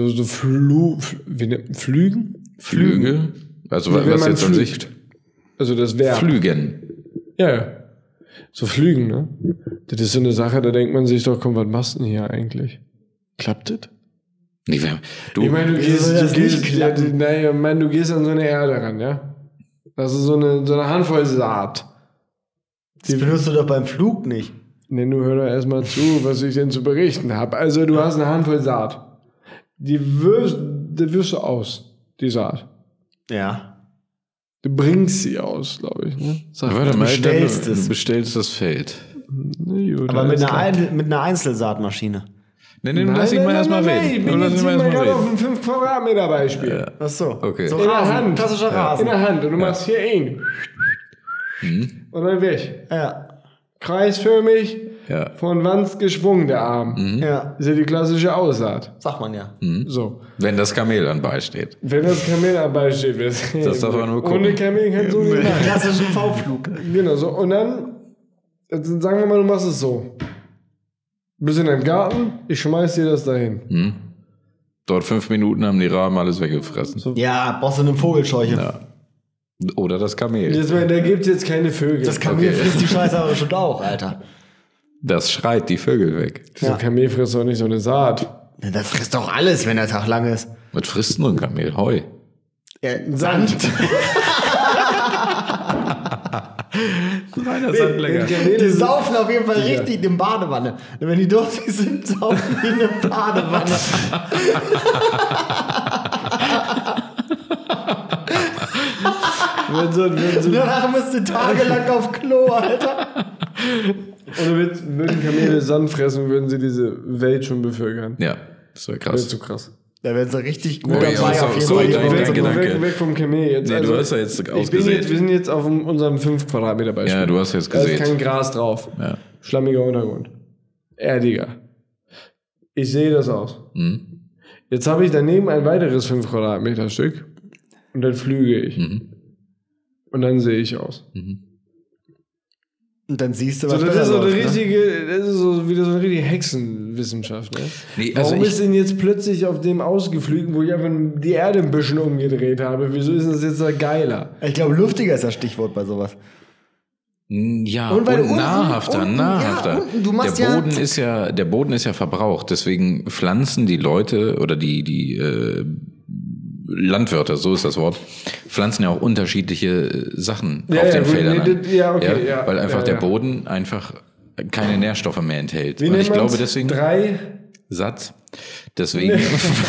Flügen? Flüge? Also was jetzt an sich? Also das Verb. Flügen. Ja. So Flügen, ne? Das ist so eine Sache, da denkt man sich doch, komm, was machst du denn hier eigentlich? Klappt das? Nee, ich meine, du gehst an so eine Erde ran, ja? Das ist so eine Handvoll Saat. Das benutzt du doch beim Flug nicht. Nee, nur hör doch erstmal zu, was ich denn zu berichten habe. Also, du hast eine Handvoll Saat. Die wirst du aus, die Saat. Ja. Du bringst sie aus, glaube ich. Ne? Warte mal, du bestellst das Feld. Nee, gut, aber mit einer Einzelsaatmaschine. Nee, lass ihn mal erstmal reden. Ich bin jetzt mal gerade auf einem 5 Quadratmeter Beispiel. Ja. Ach so. Okay. So in der Hand. Klassischer Rasen. In der Hand. Und du machst hier ihn. Und dann weg. Ja. Kreisförmig. Ja. Von Wanst geschwungen, der Arm. Ja. Ist ja die klassische Aussaat. Sagt man ja. So. Wenn das Kamel dann beisteht. Wenn das Kamel dann beisteht. Das darf man nur gucken. Ohne Kamel kannst du nicht machen. Klassischen V-Flug. Genau so. Und dann, sagen wir mal, du machst es so. Du bist in deinem Garten, ich schmeiß dir das dahin. Dort 5 Minuten haben die Raben alles weggefressen. So. Ja, brauchst du eine Vogelscheuche. Ja. Oder das Kamel. Da gibt es jetzt keine Vögel. Das Kamel frisst die Scheiße aber schon auch, Alter. Das schreit die Vögel weg. So ein Kamel frisst doch nicht so eine Saat. Ja, das frisst doch alles, wenn der Tag lang ist. Was frisst nur ein Kamel? Heu. Sand. Reiner Sandlecker. Die saufen auf jeden Fall richtig in der Badewanne. Wenn die durstig sind, saufen die in der Badewanne. Danach musst du tagelang auf Klo, Alter. Und würden Kamele Sand fressen, würden sie diese Welt schon bevölkern. Ja, das wäre krass. Das wäre zu krass. Da wären sie richtig gut dabei auf jeden Fall. Weg vom Kamel jetzt. Nee, also, du hast ja jetzt ausgesehen. Wir sind jetzt auf unserem 5 Quadratmeter Beispiel. Ja, du hast jetzt gesehen. Da ist kein Gras drauf. Ja. Schlammiger Untergrund. Erdiger. Ich sehe das aus. Jetzt habe ich daneben ein weiteres 5 Quadratmeter Stück und dann flüge ich. Und dann sehe ich aus. Und dann siehst du, was das ist so eine richtige, das ist so wieder so eine richtige Hexenwissenschaft. Ne? Nee, also warum ist denn jetzt plötzlich auf dem ausgeflügen, wo ich einfach die Erde ein bisschen umgedreht habe? Wieso ist das jetzt da geiler? Ich glaube, luftiger ist das Stichwort bei sowas. Ja, und nahrhafter. Ja, der Boden ist ja verbraucht, deswegen pflanzen die Leute oder die Landwirte, so ist das Wort, pflanzen ja auch unterschiedliche Sachen auf den Feldern an. Weil einfach der Boden einfach keine Nährstoffe mehr enthält. Und ich glaube deswegen... Satz. Deswegen...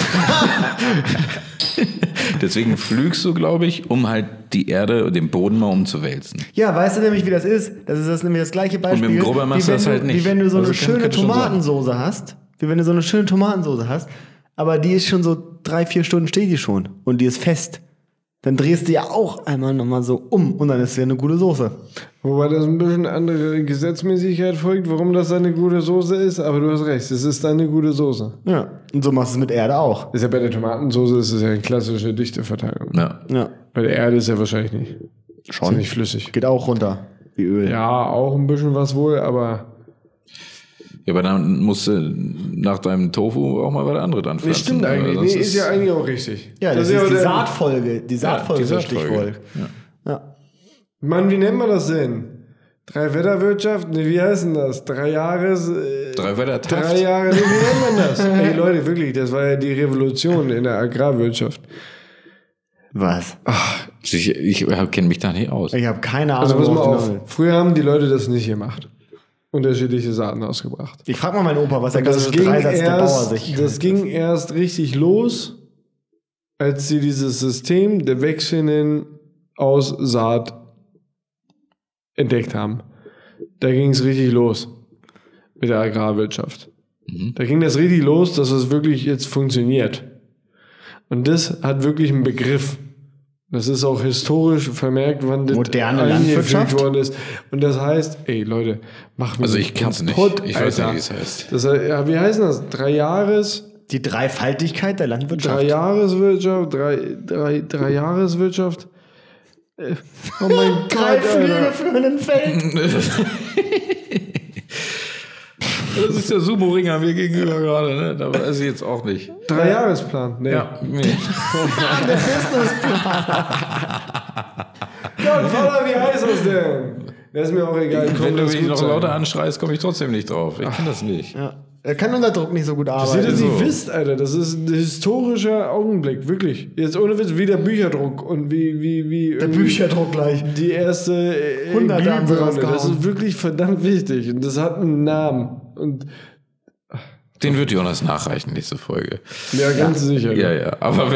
Deswegen flügst du, glaube ich, um halt die Erde und den Boden mal umzuwälzen. Ja, weißt du nämlich, wie das ist? Das ist das nämlich das gleiche Beispiel. Und mit dem Grubber machst du das halt nicht. Wie wenn du so eine schöne Tomatensoße hast. Aber die ist schon so 3-4 Stunden steht die schon. Und die ist fest. dann drehst du ja auch einmal nochmal so um und dann ist es ja eine gute Soße. Wobei das ein bisschen andere Gesetzmäßigkeit folgt, warum das eine gute Soße ist, aber du hast recht, es ist eine gute Soße. Ja, und so machst du es mit Erde auch. Ist ja bei der Tomatensauce ist es ja eine klassische Dichteverteilung. Ja. Ja, Bei der Erde ist ja wahrscheinlich nicht. Ist ja nicht flüssig. geht auch runter, wie Öl. Ja, auch ein bisschen was wohl, aber Ja, aber dann musst du nach deinem Tofu auch mal was anderes anpflanzen. das stimmt eigentlich. Sonst Nee, ist ja eigentlich auch richtig. Ja, das ja ist die der- Saatfolge. Die Saatfolge ist das Saatfolge. Stichwort. Ja. Mann, wie nennt man das denn? Drei-Wetterwirtschaft? Nee, wie heißt denn das? 3 Jahres... 3 Wetter 3 Jahre, nee, wie nennt man das? Ey Leute, wirklich, das war ja die Revolution in der Agrarwirtschaft. Was? Ich kenne mich da nicht aus. Ich habe keine Ahnung. Also pass mal worauf auf, du hinaus früher haben die Leute das nicht gemacht. Unterschiedliche Saaten ausgebracht. willst. Ich frage mal meinen Opa, was der Das klassische ging, Dreisatz der Bauer sich... das ging erst richtig los, als sie dieses System der wechselnden Aussaat entdeckt haben. Da ging es richtig los mit der Agrarwirtschaft. Da ging das richtig los, dass es wirklich jetzt funktioniert. Und das hat wirklich einen Begriff. Das ist auch historisch vermerkt, wann das Moderne eingefügt Landwirtschaft? worden ist. Und das heißt, ey Leute, macht mich Also ich kenn's nicht. kaputt, Ich weiß nicht, Alter. wie es heißt. Das, ja, wie heißt das? 3 Jahres... Die Dreifaltigkeit der Landwirtschaft. Dreijahreswirtschaft, drei Jahreswirtschaft. Oh mein Gott, 3 Flüge Alter. für ein Feld. Das ist der Sumo-Ringer mir gegenüber gerade, ne? Da weiß ich jetzt auch nicht. 3 Jahresplan. Nee. Ja, nee. Gott, Vater, wie heißt das denn? Das ist mir auch egal. Wenn Komm, du das mich gut noch sein. lauter anschreist, komme ich trotzdem nicht drauf. Ich kenne das nicht. Ja. Er kann unter Druck nicht so gut Dass ihr arbeiten. das nicht so. wisst, Alter, das ist ein historischer Augenblick, wirklich. Jetzt ohne Witz, wie der Bücherdruck und wie Der Bücherdruck gleich. die erste Hunderte haben sie Glühbirne. Das rausgehauen. ist wirklich verdammt wichtig und das hat einen Namen. Und Den wird Jonas nachreichen, nächste Folge. ja, ganz sicher. Ja, ja. Aber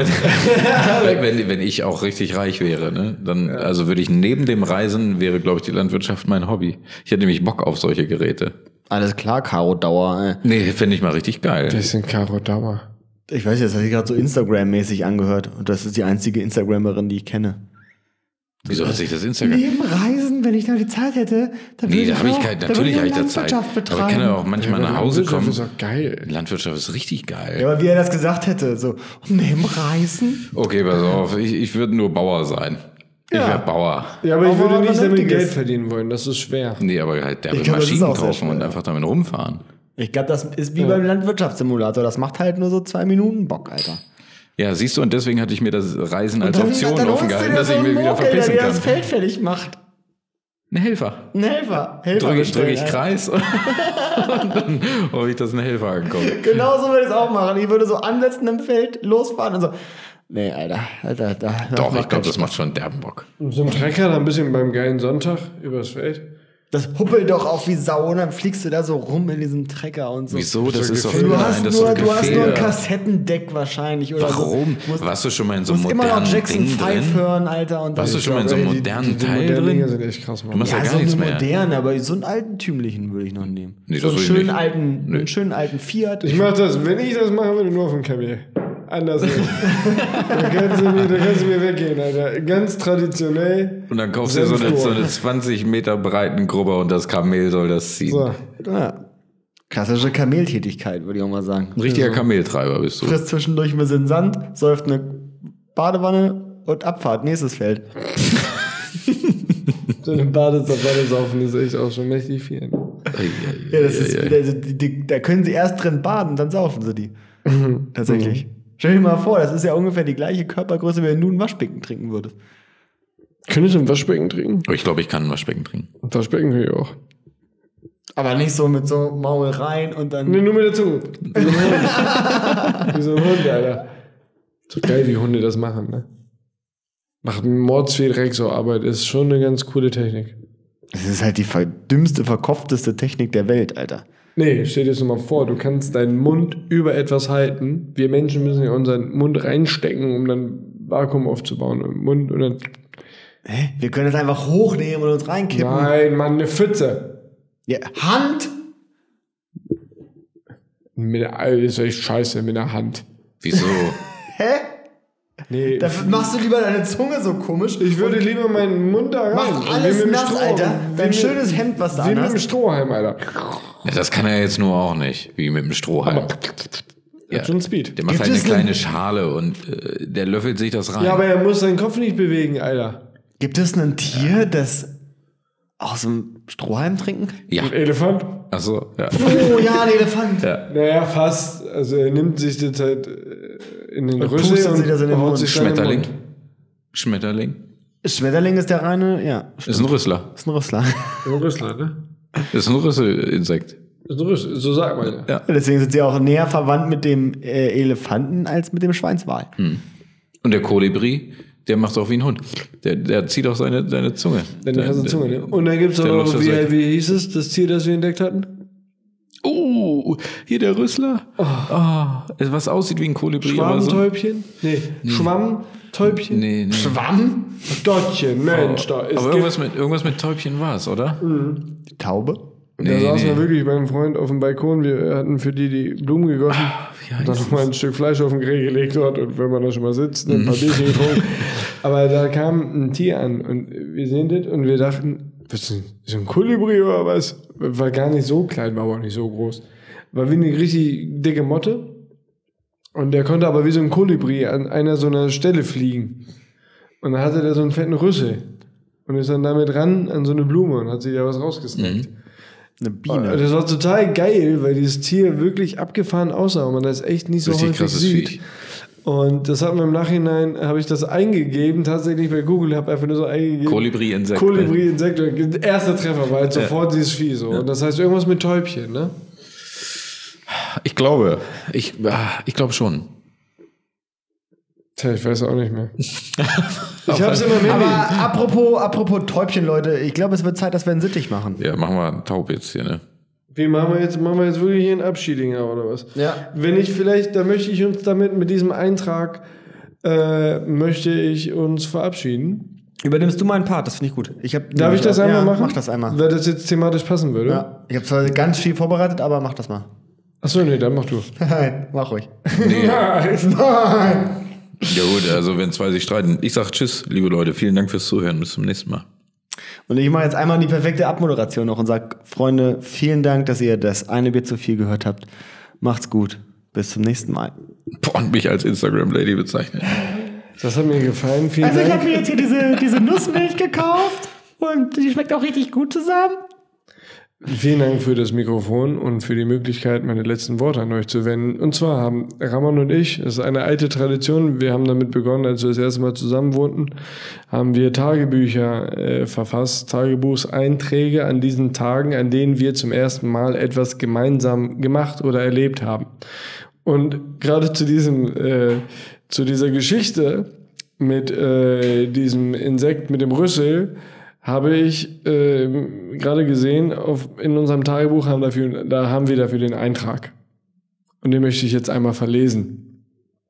wenn ich auch richtig reich wäre, ne, dann, also würde ich neben dem Reisen, wäre, glaube ich, die Landwirtschaft mein Hobby. Ich hätte nämlich Bock auf solche Geräte. Alles klar, Caro Dauer. Nee, fände ich mal richtig geil. Das ist ein Karo Dauer. Ich weiß nicht, das hat sich gerade so Instagram-mäßig angehört. Und das ist die einzige Instagrammerin, die ich kenne. Wieso hat sich das Instagram? Neben Reisen, wenn ich noch die Zeit hätte, dann Nee, würde da habe ich auch- keine, dann natürlich habe würde ich da Landwirtschaft Zeit. Aber betreiben. ich kann ja auch manchmal nach Hause Landwirtschaft kommen. ist doch geil. Landwirtschaft ist richtig geil. Ja, aber wie er das gesagt hätte, so, neben Reisen? Okay, pass auf, ich würde nur Bauer sein. Ich Ja. wäre Bauer. Ja, aber ich Aber würde was nicht damit Vernünftiges. Geld verdienen wollen. Das ist schwer. Nee, aber halt der Ich will glaub, das ist Maschinen auch sehr kaufen und schwer. einfach damit rumfahren. Ich glaube, das ist wie beim Landwirtschaftssimulator. Das macht halt nur so 2 Minuten Bock, Alter. Ja, siehst du, und deswegen hatte ich mir das Reisen als Dann- Option dann offen holst du gehalten, dir dass so ich einen mich wieder Mokel, verpissen der das kann. Feld fertig macht. Ein Helfer. Ein Helfer. Helfer Drücke bestellen, ich Alter. Kreis und dann hoffe ich, dass ein Helfer ankommt. Genau so würde ich es auch machen. Ich würde so ansetzen im Feld, losfahren und so. Nee, Alter. Doch, ich glaube, das macht schon derben Bock. Und so ein Trecker dann ein bisschen beim geilen Sonntag übers Feld. Das huppelt doch auch wie Sau und dann fliegst du da so rum in diesem Trecker und so. Wieso? Das ist doch Gefährlich. Du nein, hast, das ist nur, doch du hast nur ein Gefährder. Kassettendeck wahrscheinlich. Oder Warum? So. Musst, Warst du schon mal in so einem musst immer modernen noch Jackson Ding 5 drin? hören, Alter. Und Warst du dann- schon mal in so einem modernen Teil modernen Dinger drin? sind echt krass, Du Mann. machst ja ja, gar so nichts einen mehr. modernen, aber so einen altentümlichen würde ich noch nehmen. Nee, so das einen will ich schönen nicht. alten, einen schönen alten Fiat. Ich mach das, wenn ich das mache, würde nur auf dem Kamel. Anders nicht. da kannst du mir weggehen, Alter. Ganz traditionell. Und dann kaufst du so eine Senfrohr. 20 Meter breiten Grubber und das Kamel soll das ziehen. So. Ja. Klassische Kameltätigkeit, würde ich auch mal sagen. Ein richtiger Kameltreiber bist du. Frisst zwischendurch ein bisschen Sand, säuft eine Badewanne und Abfahrt, nächstes Feld. So eine Badewanne saufen ist echt auch schon mächtig viel. Ja, das ist, da können sie erst drin baden, dann saufen sie die. Tatsächlich. Stell dir mal vor, das ist ja ungefähr die gleiche Körpergröße, wenn du ein Waschbecken trinken würdest. Könntest du ein Waschbecken trinken? Ich glaube, ich kann ein Waschbecken trinken. Ein Waschbecken kann ich auch. Aber nicht so mit so Maul rein und dann. Nee, nur mit der Zunge. Wie so ein Hund. Wie so ein Hund, Alter. So geil, wie Hunde das machen, ne? Macht mordsviel Dreck so Arbeit. Ist schon eine ganz coole Technik. Das ist halt die dümmste, verkopfteste Technik der Welt, Alter. Nee, stell dir das mal vor, du kannst deinen Mund über etwas halten. Wir Menschen müssen ja unseren Mund reinstecken, um dann Vakuum aufzubauen im Mund und dann. Hä? Wir können das einfach hochnehmen und uns reinkippen. Nein, Mann, eine Pfütze. Ja, Hand! Mit der, ist echt scheiße mit der Hand. Wieso? Hä? Nee, Dafür machst du lieber deine Zunge so komisch. ich würde lieber meinen Mund da rein. Mach alles Wie mit dem nass, Alter. Wie Dein mit- schönes Hemd, was du Wie mit dem anhast. Strohhalm, Alter. Ja, das kann er jetzt nur auch nicht, wie mit dem Strohhalm. Hat schon Speed. Der macht Gibt halt eine es kleine Schale und der löffelt sich das rein. Ja, aber er muss seinen Kopf nicht bewegen, Alter. Gibt es ein Tier, das aus dem Strohhalm trinken kann? Ja. Ein Elefant? Achso, ja. Oh ja, ein Elefant. Ja. Naja, fast. Also er nimmt sich die Zeit in den Rüssel pustet sich das in den haut Mund. sich dann in den Schmetterling. Mund. Schmetterling. Schmetterling ist der reine, ja. Ist ein Rüssler. Ist ein Rüssler. Ein Rüssler, ne? Ist ein Rüsselinsekt. Ist ein Rüssel, so sagt man ja. Ja. Deswegen sind sie auch näher verwandt mit dem Elefanten als mit dem Schweinswal. Und der Kolibri, der macht auch wie ein Hund. Der zieht auch seine Zunge. Deine krasse Zunge, ne? Und dann gibt es der auch läuft noch, das weg. wie hieß es, das Tier, das wir entdeckt hatten? Hier der Rüssler. Was aussieht wie ein Kolibri. aber so. Schwammtäubchen? Nee. Schwammtäubchen? Nee. Schwamm? Dottchen, Mensch, da ist. Aber irgendwas mit Täubchen war es, oder? Die Taube? Und da saßen wir wirklich beim Freund auf dem Balkon. Wir hatten für die Blumen gegossen. wie Und dann heißt nochmal ein Stück Fleisch auf den Grill gelegt dort. Und wenn man da schon mal sitzt, ein paar Bierchen getrunken. Aber da kam ein Tier an. Und wir sehen das und wir dachten, was ist so ein Kolibri oder was? War gar nicht so klein, war aber auch nicht so groß. War wie eine richtig dicke Motte. Und der konnte aber wie so ein Kolibri an einer so einer Stelle fliegen. Und dann hatte der so einen fetten Rüssel. Und ist dann damit ran an so eine Blume und hat sich da was rausgesnackt. Eine Biene. Das war total geil, weil dieses Tier wirklich abgefahren aussah und man das echt nicht so Richtig häufig krasses sieht. Viech. Und das hat mir im Nachhinein, habe ich das eingegeben, tatsächlich bei Google, habe einfach nur so eingegeben. Kolibri-Insekt. Kolibri-Insekt. Erster Treffer war halt sofort dieses Vieh so. Und das heißt irgendwas mit Täubchen, ne? Ich glaube schon. Tja, ich weiß auch nicht mehr. Ich hab's immer mehr. Aber apropos Täubchen, Leute, ich glaube, es wird Zeit, dass wir einen Sittich machen. Ja, machen wir einen Taub jetzt hier, ne? Wie machen wir jetzt wirklich hier einen Abschiedinger oder was? Ja. Wenn ich vielleicht, da möchte ich uns damit, mit diesem Eintrag, möchte ich uns verabschieden. Übernimmst du meinen Part, das finde ich gut. Darf ich das einmal machen? Mach das einmal. Weil das jetzt thematisch passen würde? Ja. Ich habe zwar ganz viel vorbereitet, aber mach das mal. Achso, nee, dann mach du. Nein, mach ruhig. Nee. Nein! Ja gut, also wenn zwei sich streiten. Ich sag tschüss, liebe Leute. Vielen Dank fürs Zuhören. Bis zum nächsten Mal. Und ich mache jetzt einmal die perfekte Abmoderation noch und sage, Freunde, vielen Dank, dass ihr das eine Bier zu viel gehört habt. Macht's gut. Bis zum nächsten Mal. Und mich als Instagram-Lady bezeichnet. Das hat mir gefallen. Vielen Also ich Dank. habe mir jetzt hier diese Nussmilch gekauft und die schmeckt auch richtig gut zusammen. Vielen Dank für das Mikrofon und für die Möglichkeit, meine letzten Worte an euch zu wenden. Und zwar haben Ramon und ich, das ist eine alte Tradition, wir haben damit begonnen, als wir das erste Mal zusammen wohnten, haben wir Tagebücher verfasst, Tagebuchseinträge an diesen Tagen, an denen wir zum ersten Mal etwas gemeinsam gemacht oder erlebt haben. Und gerade zu dieser Geschichte mit diesem Insekt mit dem Rüssel, habe ich gerade gesehen, in unserem Tagebuch haben wir dafür den Eintrag. Und den möchte ich jetzt einmal verlesen.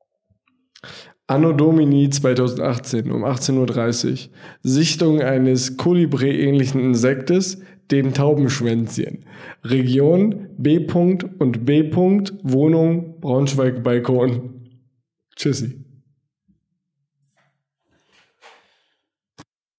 Anno Domini 2018 um 18:30 Uhr. Sichtung eines Kolibri-ähnlichen Insektes, dem Taubenschwänzchen. Region B. und B. Wohnung Braunschweig-Balkon. Tschüssi.